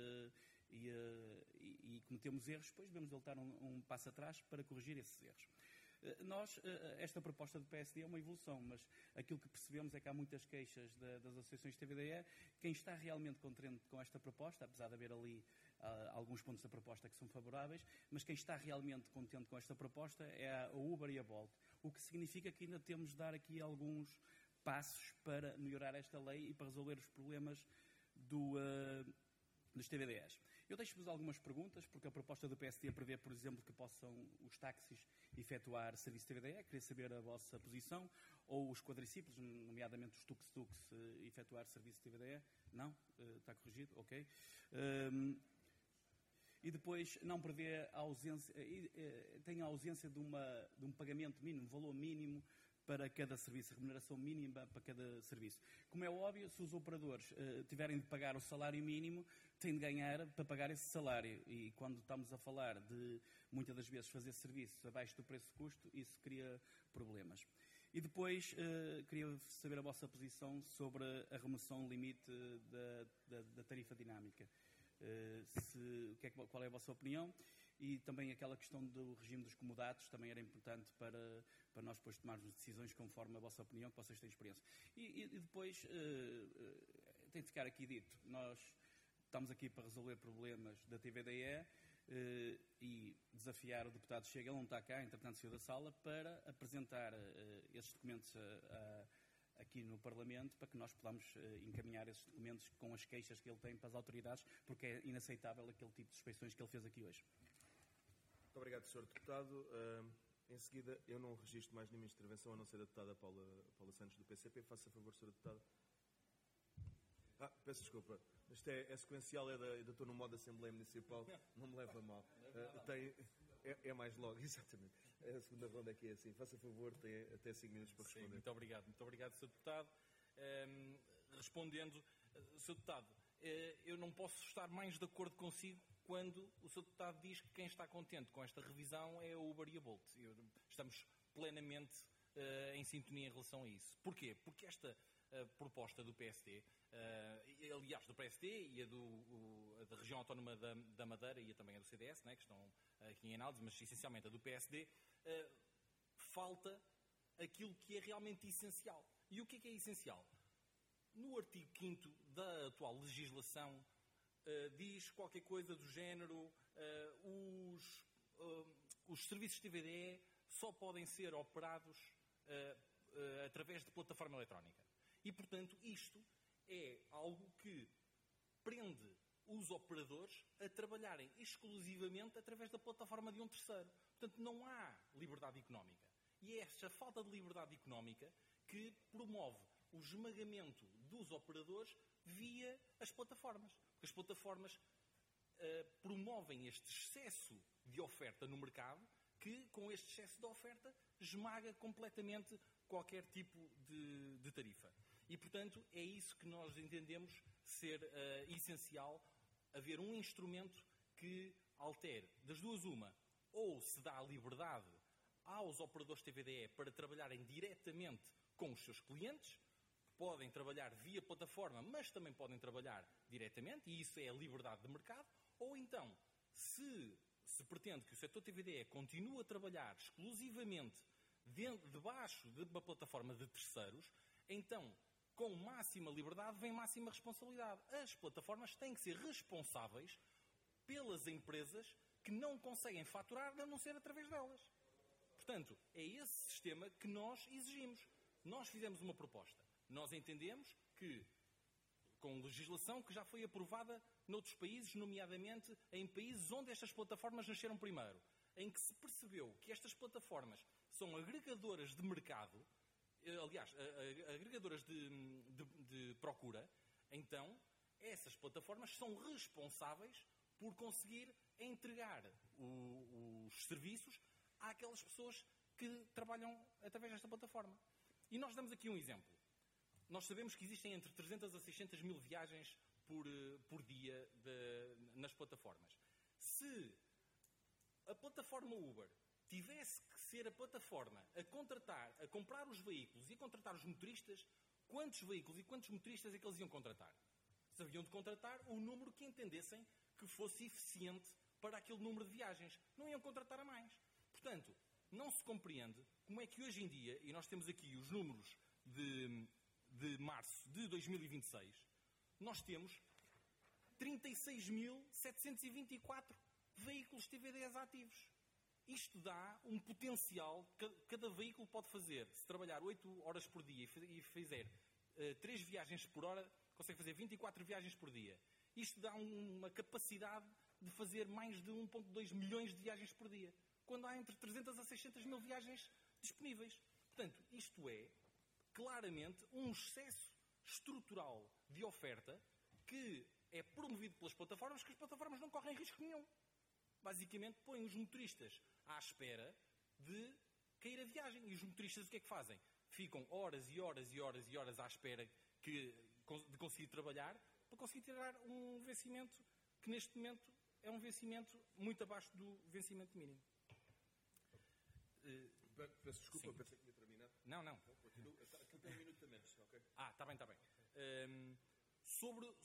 e cometemos erros, depois devemos voltar um passo atrás para corrigir esses erros. Esta proposta do PSD é uma evolução, mas aquilo que percebemos é que há muitas queixas das associações de TVDE. Quem está realmente contente com esta proposta, apesar de haver ali alguns pontos da proposta que são favoráveis, mas quem está realmente contente com esta proposta é a Uber e a Bolt, o que significa que ainda temos de dar aqui alguns passos para melhorar esta lei e para resolver os problemas dos TVDEs. Eu deixo-vos algumas perguntas, porque a proposta do PSD prevê, por exemplo, que possam os táxis efetuar serviço TVDE. Queria saber a vossa posição. Ou os quadriciclos, nomeadamente os tuk-tuks, efetuar serviço TVDE. Não? Está corrigido? Ok. E depois não prevê a ausência, tem a ausência de um pagamento mínimo, valor mínimo para cada serviço, remuneração mínima para cada serviço. Como é óbvio, se os operadores tiverem de pagar o salário mínimo, têm de ganhar para pagar esse salário. E quando estamos a falar de, muitas das vezes, fazer serviços abaixo do preço de custo, isso cria problemas. E depois, queria saber a vossa posição sobre a remoção limite da tarifa dinâmica. Qual é a vossa opinião? E também aquela questão do regime dos comodatos também era importante para nós depois tomarmos decisões conforme a vossa opinião, que vocês têm experiência. E depois, tem de ficar aqui dito, nós estamos aqui para resolver problemas da TVDE e desafiar o deputado Chega, ele não está cá, entretanto saiu da sala, para apresentar esses documentos aqui no Parlamento, para que nós podamos encaminhar esses documentos com as queixas que ele tem para as autoridades, porque é inaceitável aquele tipo de suspeições que ele fez aqui hoje. Muito obrigado, Sr. Deputado. Em seguida, eu não registro mais nenhuma intervenção, a não ser a deputada Paula Santos, do PCP. Faça favor, Sr. Deputado. Peço desculpa. Isto é sequencial, estou no modo de Assembleia Municipal, não me leva a mal. É mais logo, exatamente. A segunda ronda aqui é assim. Faça favor, tem até 5 minutos para responder. Sim, muito obrigado, Sr. Deputado. Respondendo, Sr. Deputado, eu não posso estar mais de acordo consigo quando o Sr. Deputado diz que quem está contente com esta revisão é a Uber e a Bolt. Estamos plenamente em sintonia em relação a isso. Porquê? Porque esta proposta do PSD, aliás, do PSD e da região autónoma da Madeira e também a do CDS, né, que estão aqui em análise, mas essencialmente a do PSD, falta aquilo que é realmente essencial. E o que é essencial? No artigo 5º da atual legislação, diz qualquer coisa do género, os serviços de TVDE só podem ser operados através de plataforma eletrónica. E, portanto, isto é algo que prende os operadores a trabalharem exclusivamente através da plataforma de um terceiro. Portanto, não há liberdade económica. E é esta falta de liberdade económica que promove o esmagamento dos operadores via as plataformas. Porque as plataformas promovem este excesso de oferta no mercado, que, com este excesso de oferta, esmaga completamente qualquer tipo de tarifa. E, portanto, é isso que nós entendemos ser essencial, haver um instrumento que altere, das duas uma, ou se dá a liberdade aos operadores TVDE para trabalharem diretamente com os seus clientes, podem trabalhar via plataforma, mas também podem trabalhar diretamente, e isso é a liberdade de mercado. Ou então, se pretende que o setor TVDE continue a trabalhar exclusivamente debaixo de uma plataforma de terceiros, então, com máxima liberdade, vem máxima responsabilidade. As plataformas têm que ser responsáveis pelas empresas que não conseguem faturar, a não ser através delas. Portanto, é esse sistema que nós exigimos. Nós fizemos uma proposta. Nós entendemos que, com legislação que já foi aprovada noutros países, nomeadamente em países onde estas plataformas nasceram primeiro, em que se percebeu que estas plataformas são agregadoras de mercado, aliás, agregadoras de procura, então essas plataformas são responsáveis por conseguir entregar os serviços àquelas pessoas que trabalham através desta plataforma. E nós damos aqui um exemplo. Nós sabemos que existem entre 300 a 600 mil viagens por dia nas plataformas. Se a plataforma Uber tivesse que ser a plataforma a comprar os veículos e a contratar os motoristas, quantos veículos e quantos motoristas é que eles iam contratar? Se haviam de contratar o número que entendessem que fosse eficiente para aquele número de viagens. Não iam contratar a mais. Portanto, não se compreende como é que hoje em dia, e nós temos aqui os números de março de 2026, nós temos 36.724 veículos TVDs ativos. Isto dá um potencial que cada veículo pode fazer. Se trabalhar 8 horas por dia e fizer 3 viagens por hora, consegue fazer 24 viagens por dia. Isto dá uma capacidade de fazer mais de 1,2 milhões de viagens por dia, quando há entre 300 a 600 mil viagens disponíveis. Portanto, isto é claramente um excesso estrutural de oferta que é promovido pelas plataformas, que as plataformas não correm risco nenhum. Basicamente, põem os motoristas à espera de cair a viagem. E os motoristas o que é que fazem? Ficam horas e horas e horas e horas à espera de conseguir trabalhar para conseguir tirar um vencimento que neste momento é um vencimento muito abaixo do vencimento mínimo. Peço desculpa, Sim. pensei que ia terminar. Não. Aquilo tem um minuto a menos, ok? Está bem. Sobre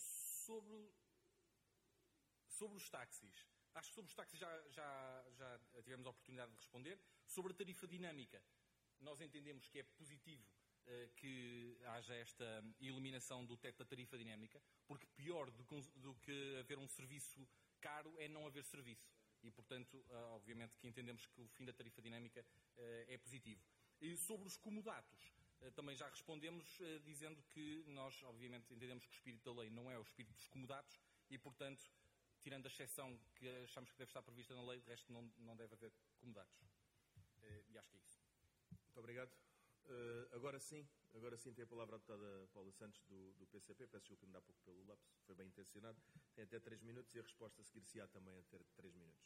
os táxis, acho que sobre os táxis já tivemos a oportunidade de responder. Sobre a tarifa dinâmica, nós entendemos que é positivo que haja esta eliminação do teto da tarifa dinâmica, porque pior do que haver um serviço caro é não haver serviço. E, portanto, obviamente que entendemos que o fim da tarifa dinâmica é positivo. E sobre os comodatos, também já respondemos dizendo que nós, obviamente, entendemos que o espírito da lei não é o espírito dos comodatos e, portanto, tirando a exceção que achamos que deve estar prevista na lei, de resto não deve haver comodatos. E acho que é isso. Muito obrigado. Agora sim tem a palavra a deputada Paula Santos do PCP. Peço desculpa ainda há pouco pelo lapso, foi bem intencionado. Tem até 3 minutos e a resposta seguir-se-á também a ter 3 minutos.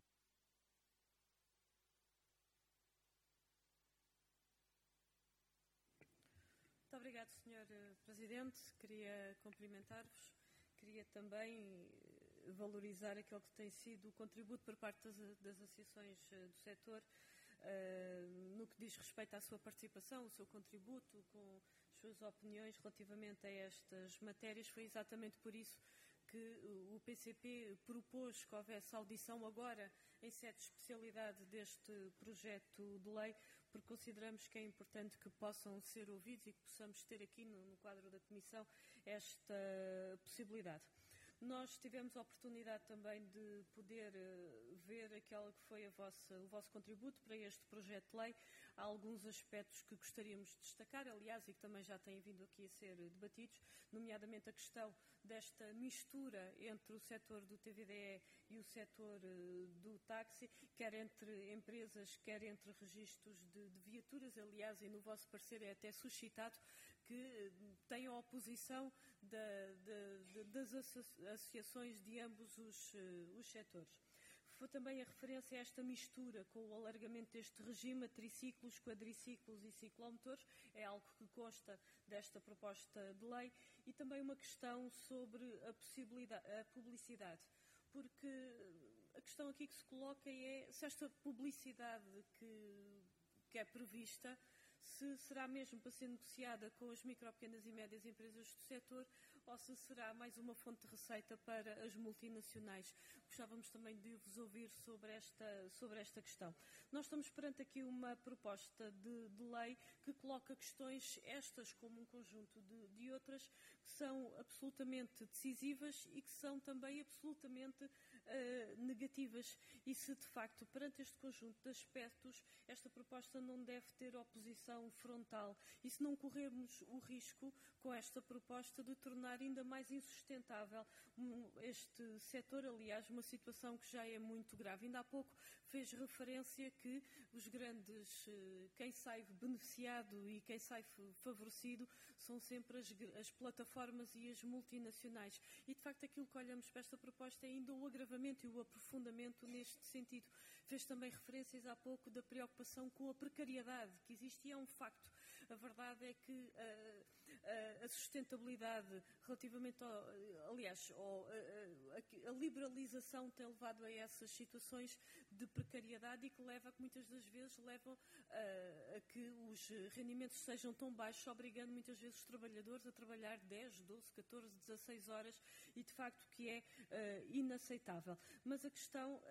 Muito obrigado, Sr. Presidente. Queria cumprimentar-vos. Queria também valorizar aquele que tem sido o contributo por parte das associações do setor no que diz respeito à sua participação, o seu contributo, com as suas opiniões relativamente a estas matérias. Foi exatamente por isso que o PCP propôs que houvesse audição agora em sede de especialidade deste projeto de lei, porque consideramos que é importante que possam ser ouvidos e que possamos ter aqui no quadro da Comissão esta possibilidade. Nós tivemos a oportunidade também de poder ver aquele que foi o vosso contributo para este projeto de lei. Há alguns aspectos que gostaríamos de destacar, aliás, e que também já têm vindo aqui a ser debatidos, nomeadamente a questão desta mistura entre o setor do TVDE e o setor do táxi, quer entre empresas, quer entre registros de viaturas. Aliás, e no vosso parecer é até suscitado que tenham a oposição das associações de ambos os setores. Foi também a referência a esta mistura com o alargamento deste regime a triciclos, quadriciclos e ciclomotores, é algo que consta desta proposta de lei, e também uma questão sobre a publicidade, porque a questão aqui que se coloca é se esta publicidade que é prevista se será mesmo para ser negociada com as micro, pequenas e médias empresas do setor ou se será mais uma fonte de receita para as multinacionais. Gostávamos também de vos ouvir sobre esta questão. Nós estamos perante aqui uma proposta de lei que coloca questões estas como um conjunto de outras que são absolutamente decisivas e que são também absolutamente negativas. E se de facto perante este conjunto de aspectos esta proposta não deve ter oposição frontal e se não corrermos o risco com esta proposta de tornar ainda mais insustentável este setor, aliás, uma situação que já é muito grave. Ainda há pouco fez referência que os grandes, quem sai beneficiado e quem sai favorecido são sempre as plataformas e as multinacionais. E, de facto, aquilo que olhamos para esta proposta é ainda o agravamento e o aprofundamento neste sentido. Fez também referências há pouco da preocupação com a precariedade que existe e é um facto. A verdade é que a sustentabilidade relativamente, a liberalização tem levado a essas situações de precariedade e que leva, que muitas das vezes levam a que os rendimentos sejam tão baixos, obrigando muitas vezes os trabalhadores a trabalhar 10, 12, 14, 16 horas e de facto que é inaceitável. Mas a questão...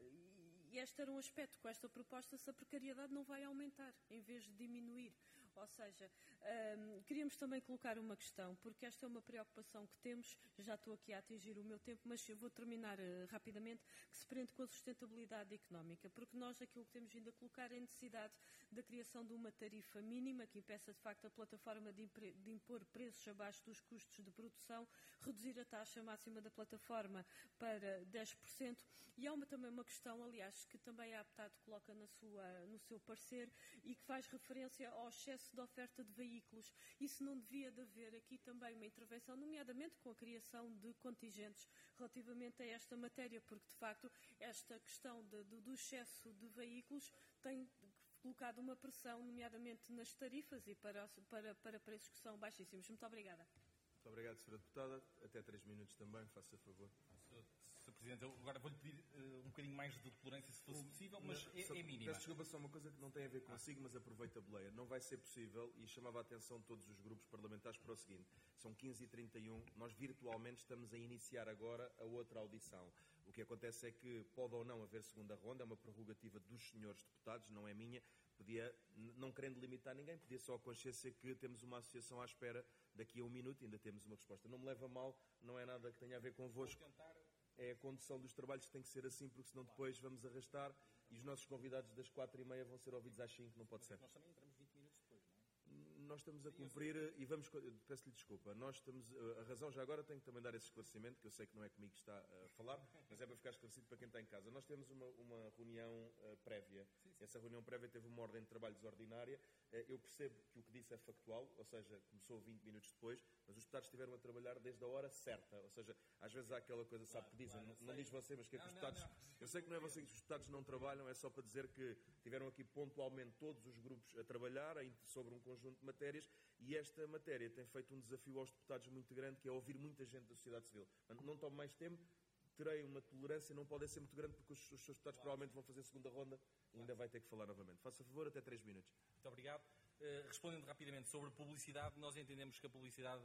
E este era um aspecto com esta proposta, se a precariedade não vai aumentar, em vez de diminuir. Ou seja, queríamos também colocar uma questão, porque esta é uma preocupação que temos, já estou aqui a atingir o meu tempo, mas eu vou terminar rapidamente, que se prende com a sustentabilidade económica, porque nós aquilo que temos vindo a colocar é a necessidade da criação de uma tarifa mínima, que impeça de facto a plataforma de impor preços abaixo dos custos de produção, reduzir a taxa máxima da plataforma para 10%, e há também uma questão, aliás, que também a APTAD coloca no seu parecer e que faz referência ao excesso de oferta de veículos. Isso não devia de haver aqui também uma intervenção, nomeadamente com a criação de contingentes relativamente a esta matéria, porque de facto esta questão do excesso de veículos tem colocado uma pressão, nomeadamente nas tarifas e para preços que são baixíssimos. Muito obrigada. Muito obrigado, Sra. Deputada. Até 3 minutos também, faça favor. Sr. Presidente, eu agora vou-lhe pedir um bocadinho mais de tolerância, se fosse possível, mas é mínima. Peço desculpa, só uma coisa que não tem a ver consigo, mas aproveito a boleia. Não vai ser possível, e chamava a atenção de todos os grupos parlamentares para o seguinte, são 15h31, nós virtualmente estamos a iniciar agora a outra audição. O que acontece é que pode ou não haver segunda ronda, é uma prerrogativa dos senhores deputados, não é minha. Podia, não querendo limitar ninguém, podia só a consciência que temos uma associação à espera daqui a 1 minuto e ainda temos uma resposta. Não me leva a mal, não é nada que tenha a ver convosco. É a condução dos trabalhos que tem que ser assim, porque senão depois vamos arrastar e os nossos convidados das 4h30 vão ser ouvidos às 5, não pode ser. Nós também entramos 20 minutos depois, não é? Nós estamos a cumprir e vamos, peço-lhe desculpa, nós estamos, a razão já agora tenho que também dar esse esclarecimento, que eu sei que não é comigo que está a falar, mas é para ficar esclarecido para quem está em casa. Nós temos uma reunião prévia, essa reunião prévia teve uma ordem de trabalho desordinária, eu percebo que o que disse é factual, ou seja, começou 20 minutos depois, mas os deputados estiveram a trabalhar desde a hora certa, ou seja, às vezes há aquela coisa, sabe, que dizem, não diz você, mas que é que os deputados, eu sei que não é você que os deputados não trabalham, é só para dizer que tiveram aqui pontualmente todos os grupos a trabalhar sobre um conjunto de matérias e esta matéria tem feito um desafio aos deputados muito grande, que é ouvir muita gente da sociedade civil. Não tomo mais tempo, terei uma tolerância, não pode ser muito grande porque os seus deputados provavelmente vão fazer segunda ronda e ainda vai ter que falar novamente. Faça favor, até 3 minutos. Muito obrigado. Respondendo rapidamente sobre publicidade, nós entendemos que a publicidade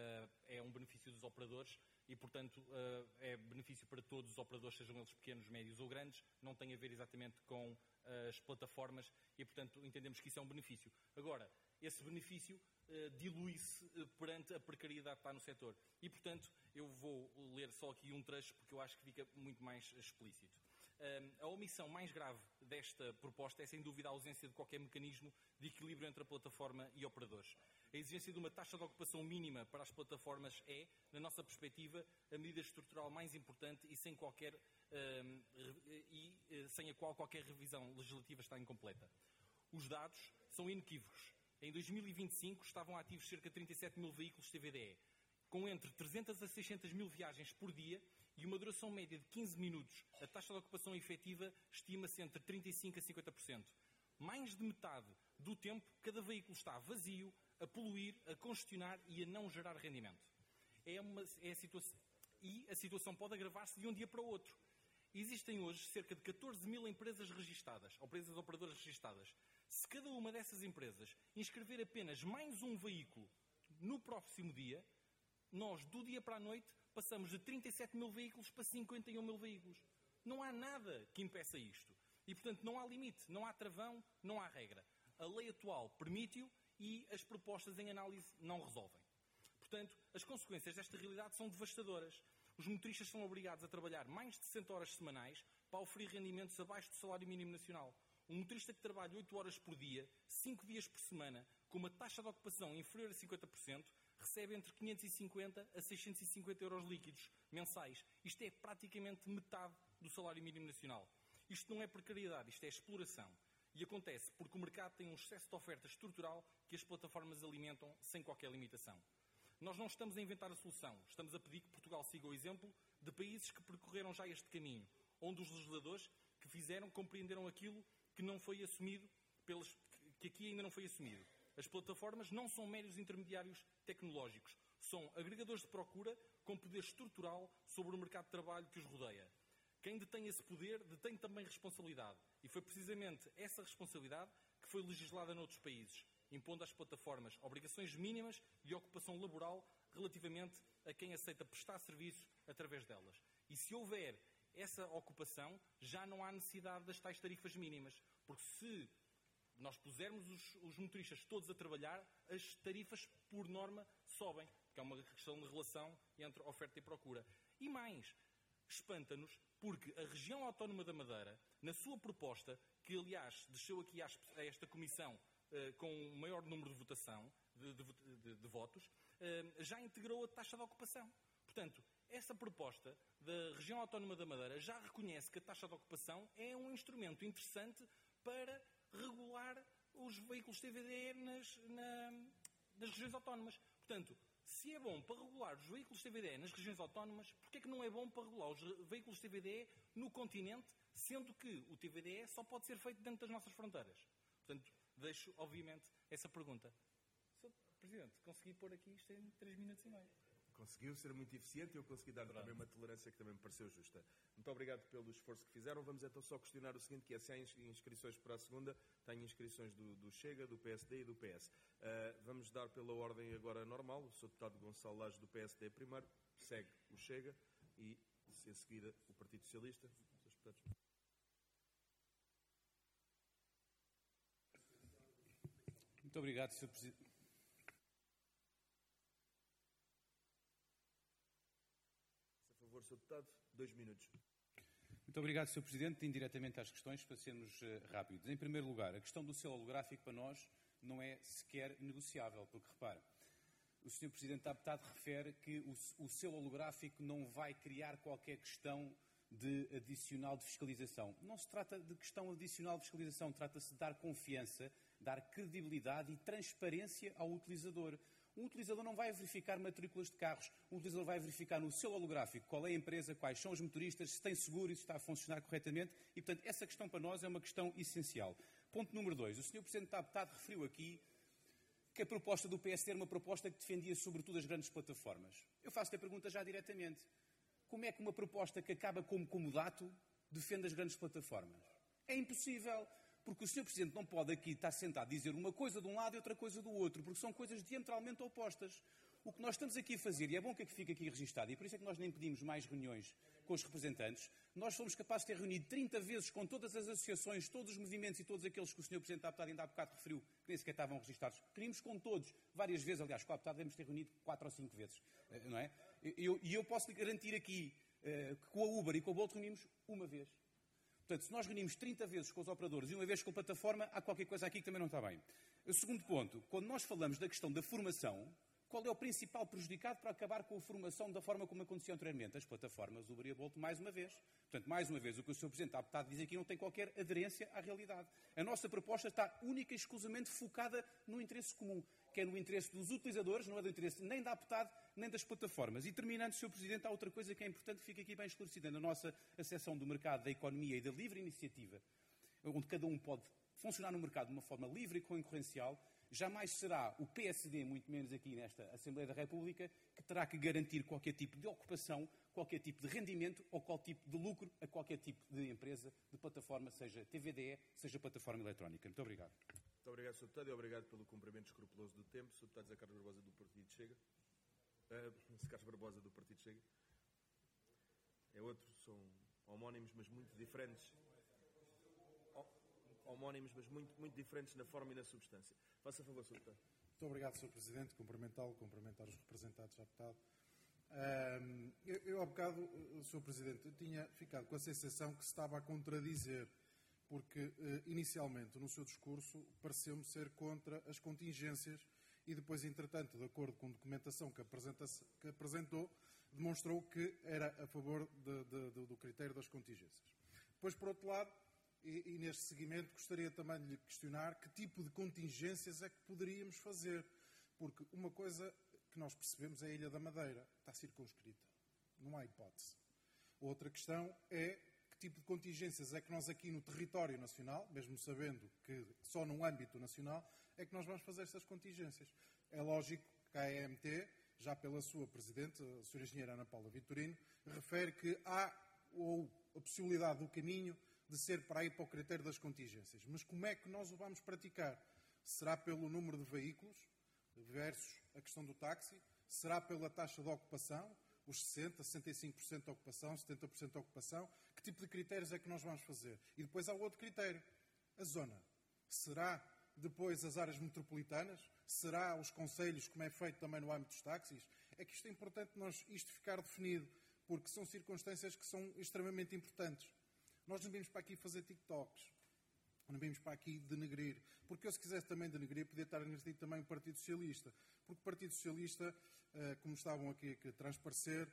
é um benefício dos operadores e, portanto, é benefício para todos os operadores, sejam eles pequenos, médios ou grandes, não tem a ver exatamente com as plataformas e, portanto, entendemos que isso é um benefício. Agora, esse benefício dilui-se perante a precariedade que está no setor. E, portanto, eu vou ler só aqui um trecho porque eu acho que fica muito mais explícito. A omissão mais grave desta proposta é, sem dúvida, a ausência de qualquer mecanismo de equilíbrio entre a plataforma e operadores. A exigência de uma taxa de ocupação mínima para as plataformas é, na nossa perspectiva, a medida estrutural mais importante e sem a qual qualquer revisão legislativa está incompleta. Os dados são inequívocos. Em 2025 estavam ativos cerca de 37 mil veículos TVDE, com entre 300 a 600 mil viagens por dia e uma duração média de 15 minutos. A taxa de ocupação efetiva estima-se entre 35% a 50%. Mais de metade do tempo, cada veículo está vazio, a poluir, a congestionar e a não gerar rendimento. A situação pode agravar-se de um dia para o outro. existem hoje cerca de 14 mil empresas registadas, ou empresas operadoras registadas. Se cada uma dessas empresas inscrever apenas mais um veículo no próximo dia, nós, do dia para a noite, passamos de 37 mil veículos para 51 mil veículos. Não há nada que impeça isto. E, portanto, não há limite, não há travão, não há regra. A lei atual permite-o e as propostas em análise não resolvem. Portanto, as consequências desta realidade são devastadoras. Os motoristas são obrigados a trabalhar mais de 60 horas semanais para oferir rendimentos abaixo do salário mínimo nacional. Um motorista que trabalha 8 horas por dia, 5 dias por semana, com uma taxa de ocupação inferior a 50%, recebe entre 550 a 650 euros líquidos mensais. Isto é praticamente metade do salário mínimo nacional. Isto não é precariedade, isto é exploração. E acontece porque o mercado tem um excesso de oferta estrutural que as plataformas alimentam sem qualquer limitação. Nós não estamos a inventar a solução, estamos a pedir que Portugal siga o exemplo de países que percorreram já este caminho, onde os legisladores que fizeram compreenderam aquilo que não foi assumido, que aqui ainda não foi assumido. As plataformas não são meros intermediários tecnológicos, são agregadores de procura com poder estrutural sobre o mercado de trabalho que os rodeia. Quem detém esse poder detém também responsabilidade. E foi precisamente essa responsabilidade que foi legislada noutros países, impondo às plataformas obrigações mínimas de ocupação laboral relativamente a quem aceita prestar serviços através delas. E se houver essa ocupação, já não há necessidade das tais tarifas mínimas, porque se nós pusermos os motoristas todos a trabalhar, as tarifas, por norma, sobem, que é uma questão de relação entre oferta e procura. E mais, espanta-nos porque a região autónoma da Madeira, na sua proposta, que aliás desceu aqui a esta comissão com o maior número de votação, de votos, já integrou a taxa de ocupação. Portanto, essa proposta da região autónoma da Madeira já reconhece que a taxa de ocupação é um instrumento interessante para regular os veículos TVDE nas regiões autónomas. Portanto, se é bom para regular os veículos TVDE nas regiões autónomas, porquê é que não é bom para regular os veículos TVDE no continente, sendo que o TVDE só pode ser feito dentro das nossas fronteiras? Portanto, deixo, obviamente, essa pergunta. Sr. Presidente, consegui pôr aqui isto em 3 minutos e meio. Conseguiu ser muito eficiente e eu consegui dar também uma tolerância que também me pareceu justa. Muito obrigado pelo esforço que fizeram. Vamos então só questionar o seguinte, que é se há inscrições para a segunda. Tenho inscrições do Chega, do PSD e do PS. Vamos dar pela ordem agora normal. O Sr. Deputado Gonçalo Lages do PSD primeiro, segue o Chega e, em seguida, o Partido Socialista. Muito obrigado, Sr. Presidente. Sr. Deputado, 2 minutos. Muito obrigado, Sr. Presidente. Indo diretamente às questões, para sermos rápidos. Em primeiro lugar, a questão do selo holográfico para nós não é sequer negociável, porque, repare, o Sr. Presidente da deputado refere que o selo holográfico não vai criar qualquer questão de adicional de fiscalização. Não se trata de questão adicional de fiscalização, trata-se de dar confiança, dar credibilidade e transparência ao utilizador. Um utilizador não vai verificar matrículas de carros, um utilizador vai verificar no seu holográfico qual é a empresa, quais são os motoristas, se tem seguro e se está a funcionar corretamente e, portanto, essa questão para nós é uma questão essencial. Ponto número 2. O Sr. Presidente da deputado referiu aqui que a proposta do PSD era uma proposta que defendia sobretudo as grandes plataformas. Eu faço-lhe a pergunta já diretamente. Como é que uma proposta que acaba como comodato defende as grandes plataformas? É impossível. Porque o Sr. Presidente não pode aqui estar sentado a dizer uma coisa de um lado e outra coisa do outro, porque são coisas diametralmente opostas. O que nós estamos aqui a fazer, e é bom que fique aqui registado, e por isso é que nós nem pedimos mais reuniões com os representantes, nós fomos capazes de ter reunido 30 vezes com todas as associações, todos os movimentos e todos aqueles que o Sr. Presidente da deputado ainda há bocado referiu, que nem sequer estavam registados. Reunimos com todos, várias vezes, aliás, com a deputada devemos ter reunido 4 ou 5 vezes, não é? E eu posso lhe garantir aqui que com a Uber e com a Bolt reunimos uma vez. Portanto, se nós reunimos 30 vezes com os operadores e uma vez com a plataforma, há qualquer coisa aqui que também não está bem. O segundo ponto, quando nós falamos da questão da formação, qual é o principal prejudicado para acabar com a formação da forma como acontecia anteriormente? As plataformas Uber e a Bolt, mais uma vez. Portanto, mais uma vez, o que o Sr. Presidente da deputado diz aqui não tem qualquer aderência à realidade. A nossa proposta está única e exclusivamente focada no interesse comum, que é no interesse dos utilizadores, não é do interesse nem da deputado, nem das plataformas. E terminando, Sr. Presidente, há outra coisa que é importante que fique aqui bem esclarecida. Na nossa acessão do mercado da economia e da livre iniciativa, onde cada um pode funcionar no mercado de uma forma livre e concorrencial, Jamais será o PSD, muito menos aqui nesta Assembleia da República, que terá que garantir qualquer tipo de ocupação, qualquer tipo de rendimento ou qualquer tipo de lucro a qualquer tipo de empresa, de plataforma, seja TVDE, seja plataforma eletrónica. Muito obrigado. Muito obrigado, Sr. Deputado, e obrigado pelo cumprimento escrupuloso do tempo. Sr. Deputado José Carlos Barbosa, do Partido Chega. José Carlos Barbosa, do Partido Chega. É outro, são homónimos, mas muito diferentes. Homónimos, mas muito diferentes na forma e na substância. Faça a favor, Sr. Deputado. Muito obrigado, Sr. Presidente. Cumprimentá-lo, cumprimentar os representantes da deputado. Eu, há bocado, Sr. Presidente, eu tinha ficado com a sensação que se estava a contradizer, porque, inicialmente, no seu discurso, pareceu-me ser contra as contingências e depois, entretanto, de acordo com a documentação que apresentou, demonstrou que era a favor do critério das contingências. Depois, por outro lado, e neste seguimento, gostaria também de lhe questionar que tipo de contingências é que poderíamos fazer, porque uma coisa que nós percebemos é a Ilha da Madeira, está circunscrita, não há hipótese. Outra questão é que tipo de contingências é que nós aqui no território nacional, mesmo sabendo que só no âmbito nacional, é que nós vamos fazer estas contingências. É lógico que a EMT, já pela sua Presidente, a Sra. Engenheira Ana Paula Vitorino, refere que há ou a possibilidade do caminho de ser para aí para o critério das contingências. Mas como é que nós o vamos praticar? Será pelo número de veículos versus a questão do táxi? Será pela taxa de ocupação? Os 60%, 65% de ocupação, 70% de ocupação? Que tipo de critérios é que nós vamos fazer? E depois há outro critério. A zona. Será depois as áreas metropolitanas? Será os concelhos, como é feito também no âmbito dos táxis? É que isto é importante isto ficar definido, porque são circunstâncias que são extremamente importantes. Nós não vimos para aqui fazer TikToks, não vimos para aqui denegrir, porque eu, se quisesse também denegrir, podia estar a denegrir também o Partido Socialista, porque o Partido Socialista, como estavam aqui a transparecer,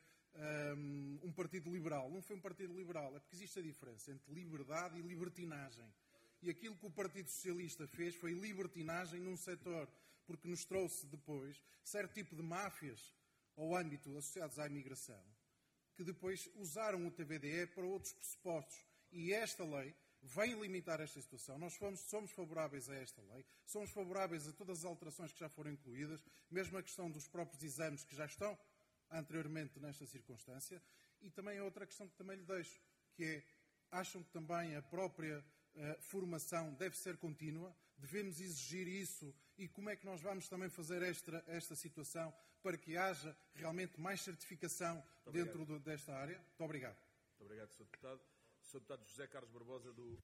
um partido liberal. Não foi um partido liberal, é porque existe a diferença entre liberdade e libertinagem. E aquilo que o Partido Socialista fez foi libertinagem num setor, porque nos trouxe depois certo tipo de máfias ao âmbito associados à imigração, que depois usaram o TVDE para outros pressupostos. E esta lei vem limitar esta situação. Nós somos favoráveis a esta lei, somos favoráveis a todas as alterações que já foram incluídas, mesmo a questão dos próprios exames que já estão anteriormente nesta circunstância, e também a outra questão que também lhe deixo, que é, acham que também a própria formação deve ser contínua, devemos exigir isso, e como é que nós vamos também fazer esta situação para que haja realmente mais certificação dentro desta área? Muito obrigado. Muito obrigado, Sr. Deputado. Sr. Deputado José Carlos Barbosa, do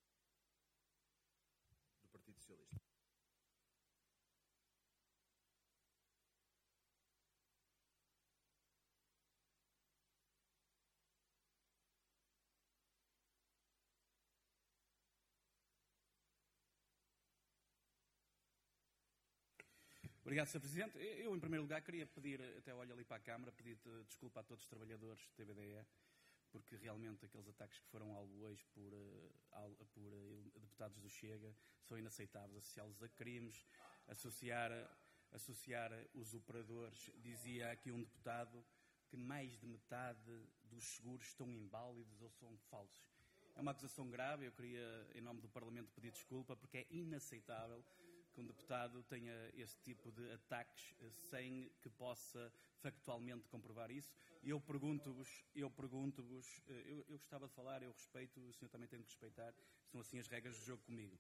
Partido Socialista. Obrigado, Sr. Presidente. Eu, em primeiro lugar, queria pedir, até olho ali para a Câmara, pedir desculpa a todos os trabalhadores do TVDE, porque realmente aqueles ataques que foram alvo hoje por deputados do Chega são inaceitáveis. Associá-los a crimes, associar os operadores. Dizia aqui um deputado que mais de metade dos seguros estão inválidos ou são falsos. É uma acusação grave. Eu queria, em nome do Parlamento, pedir desculpa, porque é inaceitável que um deputado tenha este tipo de ataques sem que possa factualmente comprovar isso. E eu pergunto-vos, eu gostava de falar, eu respeito, o senhor também tem de respeitar, são assim as regras do jogo comigo.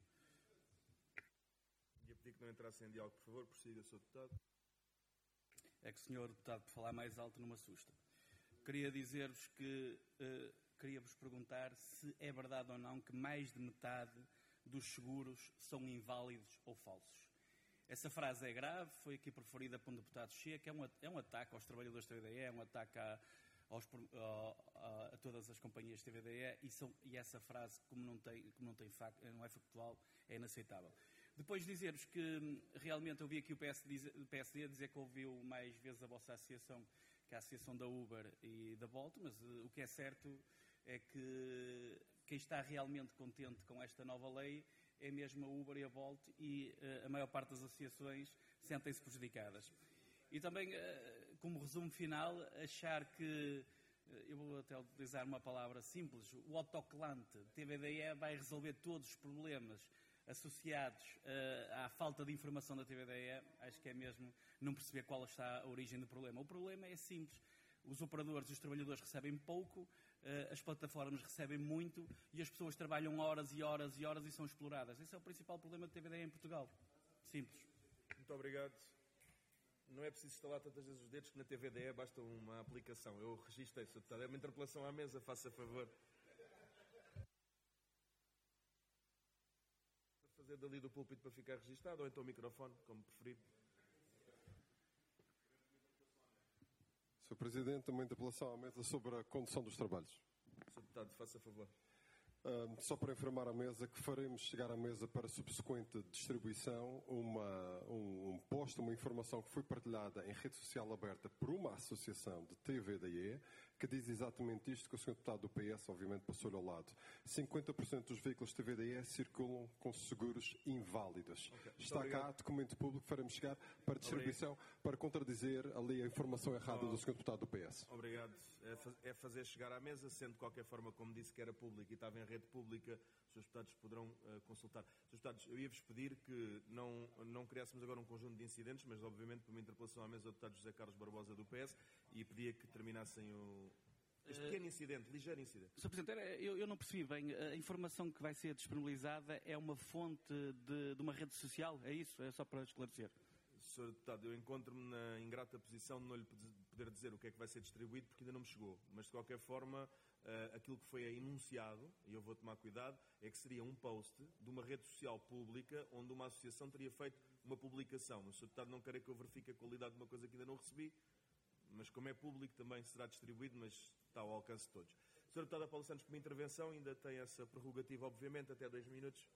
Ia pedir que não entrasse em diálogo, por favor, prossiga, Sr. Deputado. É que o senhor deputado, por falar mais alto, não me assusta. Queria dizer-vos que, queria-vos perguntar se é verdade ou não que mais de metade dos seguros são inválidos ou falsos. Essa frase é grave, foi aqui preferida por um deputado Chega, é um ataque aos trabalhadores da TVDE, é um ataque a todas as companhias da TVDE e essa frase, como não é factual, é inaceitável. Depois dizer-vos que realmente eu vi aqui o PSD dizer que ouviu mais vezes a vossa associação que a associação da Uber e da Bolt, mas o que é certo é que quem está realmente contente com esta nova lei é mesmo a Uber e a Bolt, e a maior parte das associações sentem-se prejudicadas. E também, como resumo final, achar que, eu vou até utilizar uma palavra simples, o autocolante TVDE vai resolver todos os problemas associados à falta de informação da TVDE, acho que é mesmo não perceber qual está a origem do problema. O problema é simples. Os operadores e os trabalhadores recebem pouco, as plataformas recebem muito e as pessoas trabalham horas e horas e horas e são exploradas. Esse é o principal problema da TVDE em Portugal. Simples. Muito obrigado. Não é preciso instalar tantas vezes os dedos que na TVDE basta uma aplicação. Eu registrei, Sr. Deputado. É uma interpelação à mesa, faça favor. Fazer dali do púlpito para ficar registado ou então o microfone, como preferir. Sr. Presidente, uma interpelação à mesa sobre a condução dos trabalhos. Sr. Deputado, faça favor. Só para informar a mesa que faremos chegar à mesa para subsequente distribuição um post, uma informação que foi partilhada em rede social aberta por uma associação de TVDE, que diz exatamente isto que o Sr. Deputado do PS, obviamente, passou-lhe ao lado. 50% dos veículos TVDE circulam com seguros inválidos. Okay. Está cá, documento público, faremos chegar para distribuição, para contradizer ali a informação errada do Sr. Deputado do PS. Obrigado. É fazer chegar à mesa, sendo de qualquer forma, como disse que era público e estava em rede pública, os Srs. Deputados poderão consultar. Srs. Deputados, eu ia-vos pedir que não criássemos agora um conjunto de incidentes, mas obviamente por uma interpelação à mesa do Deputado José Carlos Barbosa do PS, e pedia que terminassem este pequeno incidente, ligeiro incidente. Sr. Presidente, eu não percebi bem. A informação que vai ser disponibilizada é uma fonte de uma rede social? É isso? É só para esclarecer. Sr. Deputado, eu encontro-me na ingrata posição de não lhe poder dizer o que é que vai ser distribuído porque ainda não me chegou. Mas, de qualquer forma, aquilo que foi enunciado, e eu vou tomar cuidado, é que seria um post de uma rede social pública onde uma associação teria feito uma publicação. O Sr. Deputado não quer que eu verifique a qualidade de uma coisa que ainda não recebi, mas como é público também será distribuído, mas está ao alcance de todos. Sr. Deputado Paulo Santos, por uma intervenção, ainda tem essa prerrogativa, obviamente, até 2 minutos.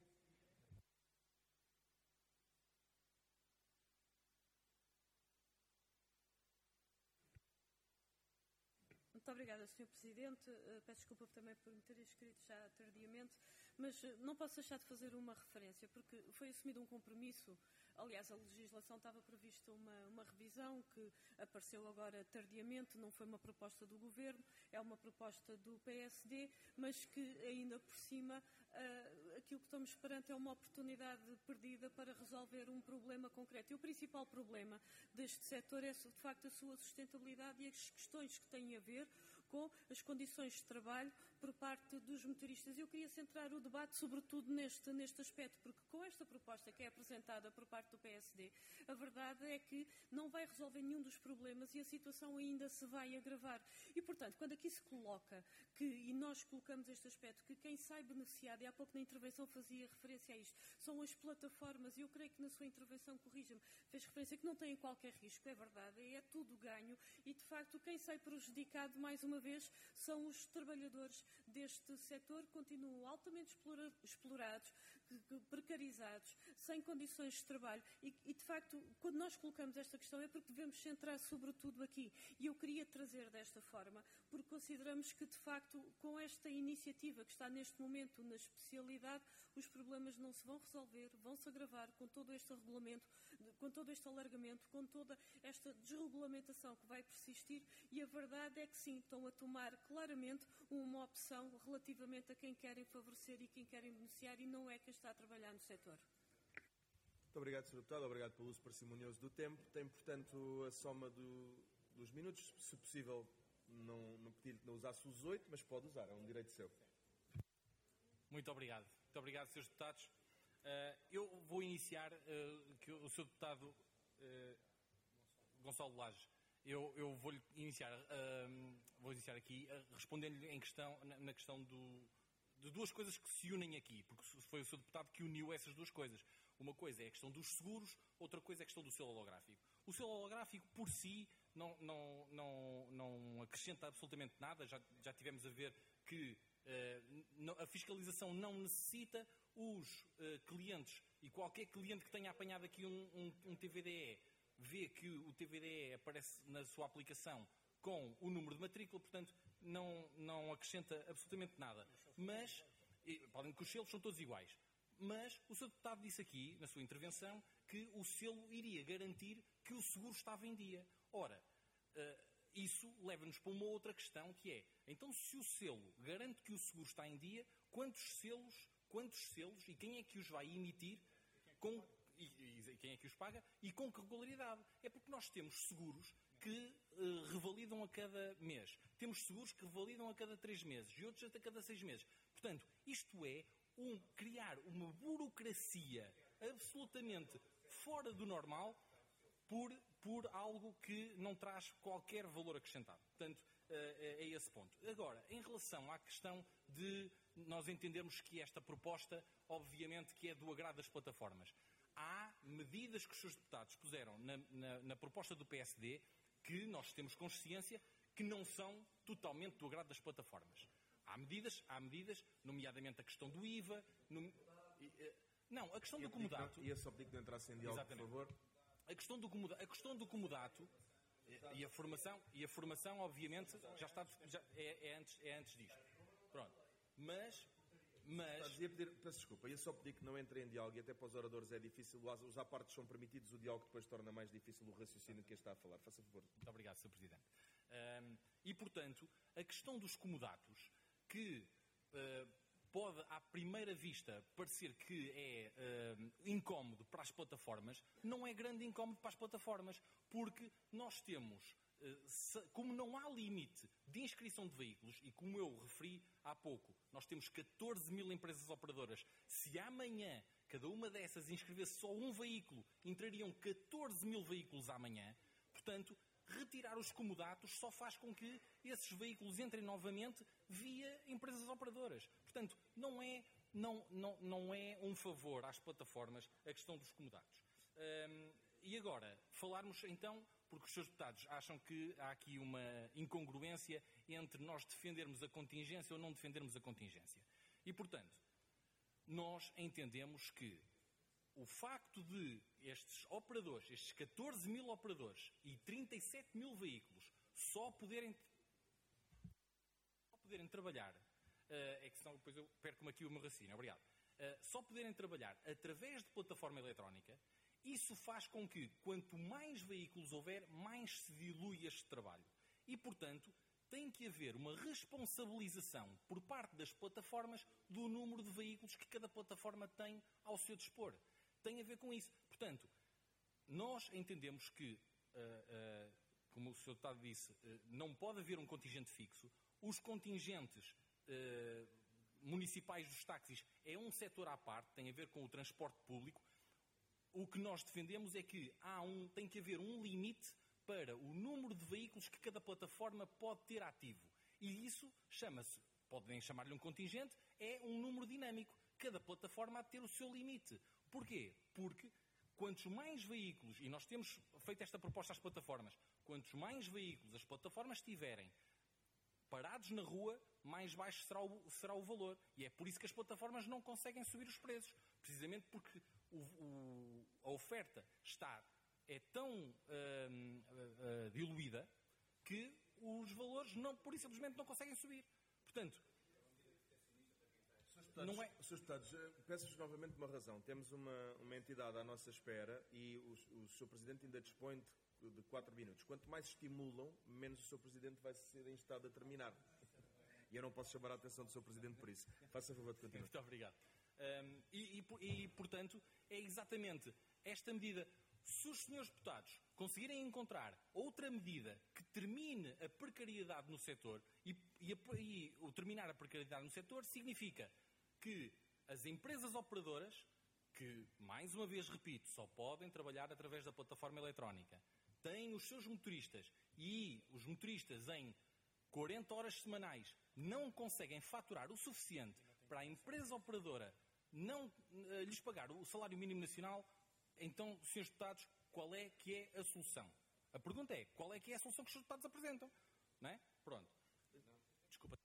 Muito obrigada, Sr. Presidente. Peço desculpa também por me ter escrito já tardiamente, mas não posso deixar de fazer uma referência, porque foi assumido um compromisso. Aliás, a legislação estava prevista uma revisão que apareceu agora tardiamente, não foi uma proposta do Governo, é uma proposta do PSD, mas que ainda por cima aquilo que estamos perante é uma oportunidade perdida para resolver um problema concreto. E o principal problema deste setor é, de facto, a sua sustentabilidade e as questões que têm a ver com as condições de trabalho por parte dos motoristas. Eu queria centrar o debate sobretudo neste aspecto, porque com esta proposta que é apresentada por parte do PSD, a verdade é que não vai resolver nenhum dos problemas e a situação ainda se vai agravar. E, portanto, quando aqui se coloca e nós colocamos este aspecto, que quem sai beneficiado, e há pouco na intervenção fazia referência a isto, são as plataformas, e eu creio que na sua intervenção, corrija-me, fez referência que não têm qualquer risco, é verdade, é tudo ganho, e de facto quem sai prejudicado, mais uma vez, são os trabalhadores deste setor, continuam altamente explorados, precarizados, sem condições de trabalho, e de facto, quando nós colocamos esta questão é porque devemos centrar sobretudo aqui, e eu queria trazer desta forma, porque consideramos que de facto, com esta iniciativa que está neste momento na especialidade, os problemas não se vão resolver, vão-se agravar com todo este regulamento, com todo este alargamento, com toda esta desregulamentação que vai persistir, e a verdade é que sim, estão a tomar claramente uma opção relativamente a quem querem favorecer e quem querem beneficiar, e não é quem está a trabalhar no setor. Muito obrigado, Sr. Deputado. Obrigado pelo uso parcimonioso do tempo. Tem, portanto, a soma dos minutos. Se possível, não pedir que não usasse os 8, mas pode usar, é um direito seu. Muito obrigado. Muito obrigado, Srs. Deputados. Eu vou iniciar, que o Sr. Deputado Gonçalo Laje, eu vou iniciar aqui respondendo-lhe na questão de duas coisas que se unem aqui, porque foi o Sr. Deputado que uniu essas duas coisas. Uma coisa é a questão dos seguros, outra coisa é a questão do selo holográfico. O selo holográfico, por si, não acrescenta absolutamente nada. Já tivemos a ver que a fiscalização não necessita. Os clientes, e qualquer cliente que tenha apanhado aqui um TVDE, vê que o TVDE aparece na sua aplicação com o número de matrícula, portanto, não acrescenta absolutamente nada. Mas, podem que os selos são todos iguais. Mas o Sr. Deputado disse aqui, na sua intervenção, que o selo iria garantir que o seguro estava em dia. Ora, isso leva-nos para uma outra questão, que é, então se o selo garante que o seguro está em dia, quantos selos quantos selos e quem é que os vai emitir e quem é que os paga e com que regularidade. É porque nós temos seguros que revalidam a cada mês. Temos seguros que revalidam a cada 3 meses e outros a cada 6 meses. Portanto, isto é criar uma burocracia absolutamente fora do normal por algo que não traz qualquer valor acrescentado. Portanto, é esse ponto. Agora, em relação à questão de nós entendermos que esta proposta, obviamente, que é do agrado das plataformas. Há medidas que os seus deputados puseram na proposta do PSD que nós temos consciência que não são totalmente do agrado das plataformas. Há medidas, nomeadamente a questão do IVA... Não, a questão do comodato... E só pedir que não entrasse em diálogo, por favor. A questão do comodato e a formação, obviamente, já está... É antes disto. Pronto. Mas... Peço desculpa, ia só pedir que não entre em diálogo, e até para os oradores é difícil, os à-partes são permitidos, o diálogo depois torna mais difícil o raciocínio de quem está a falar. Faça favor. Muito obrigado, Sr. Presidente. E, portanto, a questão dos comodatos, que pode, à primeira vista, parecer que é incómodo para as plataformas, não é grande incómodo para as plataformas, porque nós temos... Como não há limite de inscrição de veículos, e como eu referi há pouco, nós temos 14 mil empresas operadoras. Se amanhã cada uma dessas inscrevesse só um veículo, entrariam 14 mil veículos amanhã. Portanto, retirar os comodatos só faz com que esses veículos entrem novamente via empresas operadoras. Portanto, não é um favor às plataformas a questão dos comodatos. E agora, falarmos então... Porque os seus deputados acham que há aqui uma incongruência entre nós defendermos a contingência ou não defendermos a contingência. E, portanto, nós entendemos que o facto de estes operadores, estes 14 mil operadores e 37 mil veículos só poderem trabalhar, é que senão depois eu perco-me aqui o meu raciocínio, obrigado. Só poderem trabalhar através de plataforma eletrónica. Isso faz com que, quanto mais veículos houver, mais se dilui este trabalho. E, portanto, tem que haver uma responsabilização por parte das plataformas do número de veículos que cada plataforma tem ao seu dispor. Tem a ver com isso. Portanto, nós entendemos que, como o Sr. Deputado disse, não pode haver um contingente fixo. Os contingentes municipais dos táxis é um setor à parte, tem a ver com o transporte público. O que nós defendemos é que tem que haver um limite para o número de veículos que cada plataforma pode ter ativo. E isso podem chamar-lhe um contingente, é um número dinâmico. Cada plataforma há de ter o seu limite. Porquê? Porque quantos mais veículos, e nós temos feito esta proposta às plataformas, quantos mais veículos as plataformas tiverem parados na rua, mais baixo será o valor. E é por isso que as plataformas não conseguem subir os preços. Precisamente porque a oferta é tão diluída que os valores pura e simplesmente não conseguem subir. Portanto, não é... Srs. Deputados, peço-vos novamente uma razão. Temos uma entidade à nossa espera e o Sr. Presidente ainda dispõe de 4 minutos. Quanto mais estimulam, menos o Sr. Presidente vai ser instado a terminar. E eu não posso chamar a atenção do Sr. Presidente por isso. Faça favor de continuar. Muito obrigado. Portanto, é exatamente esta medida. Se os senhores deputados conseguirem encontrar outra medida que termine a precariedade no setor, e o terminar a precariedade no setor significa que as empresas operadoras, que, mais uma vez repito, só podem trabalhar através da plataforma eletrónica, têm os seus motoristas e os motoristas em 40 horas semanais não conseguem faturar o suficiente para a empresa operadora não lhes pagar o salário mínimo nacional, então, senhores deputados, qual é que é a solução? A pergunta é, qual é que é a solução que os senhores deputados apresentam? Não é? Pronto. Desculpa.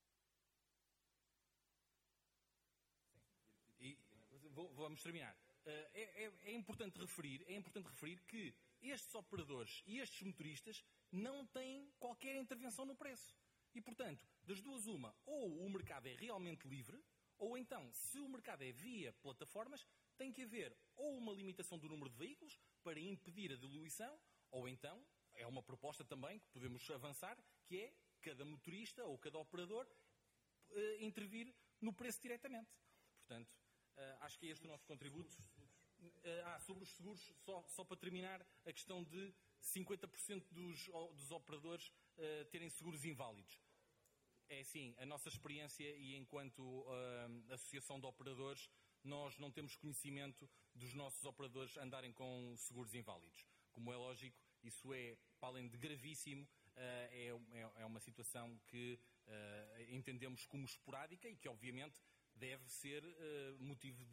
E vamos terminar. É importante referir que estes operadores e estes motoristas não têm qualquer intervenção no preço. E, portanto, das duas uma, ou o mercado é realmente livre, ou então, se o mercado é via plataformas, tem que haver ou uma limitação do número de veículos para impedir a diluição, ou então, é uma proposta também que podemos avançar, que é cada motorista ou cada operador intervir no preço diretamente. Portanto, Acho que é este o nosso contributo. Sobre os seguros, só para terminar, a questão de 50% dos operadores terem seguros inválidos. É assim, a nossa experiência e enquanto associação de operadores, nós não temos conhecimento dos nossos operadores andarem com seguros inválidos. Como é lógico, isso é, para além de gravíssimo, é uma situação que entendemos como esporádica e que, obviamente, deve ser motivo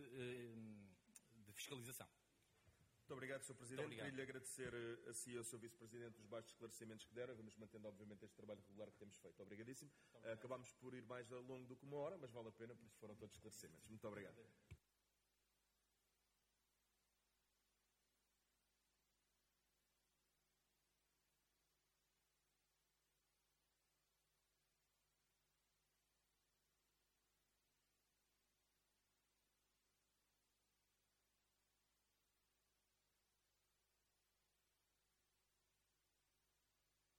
de fiscalização. Muito obrigado, Sr. Presidente. Queria-lhe agradecer a si e ao Sr. Vice-Presidente os bastos esclarecimentos que deram. Vamos mantendo, obviamente, este trabalho regular que temos feito. Obrigadíssimo. Acabámos por ir mais longo do que uma hora, mas vale a pena, porque foram todos esclarecimentos. Muito obrigado.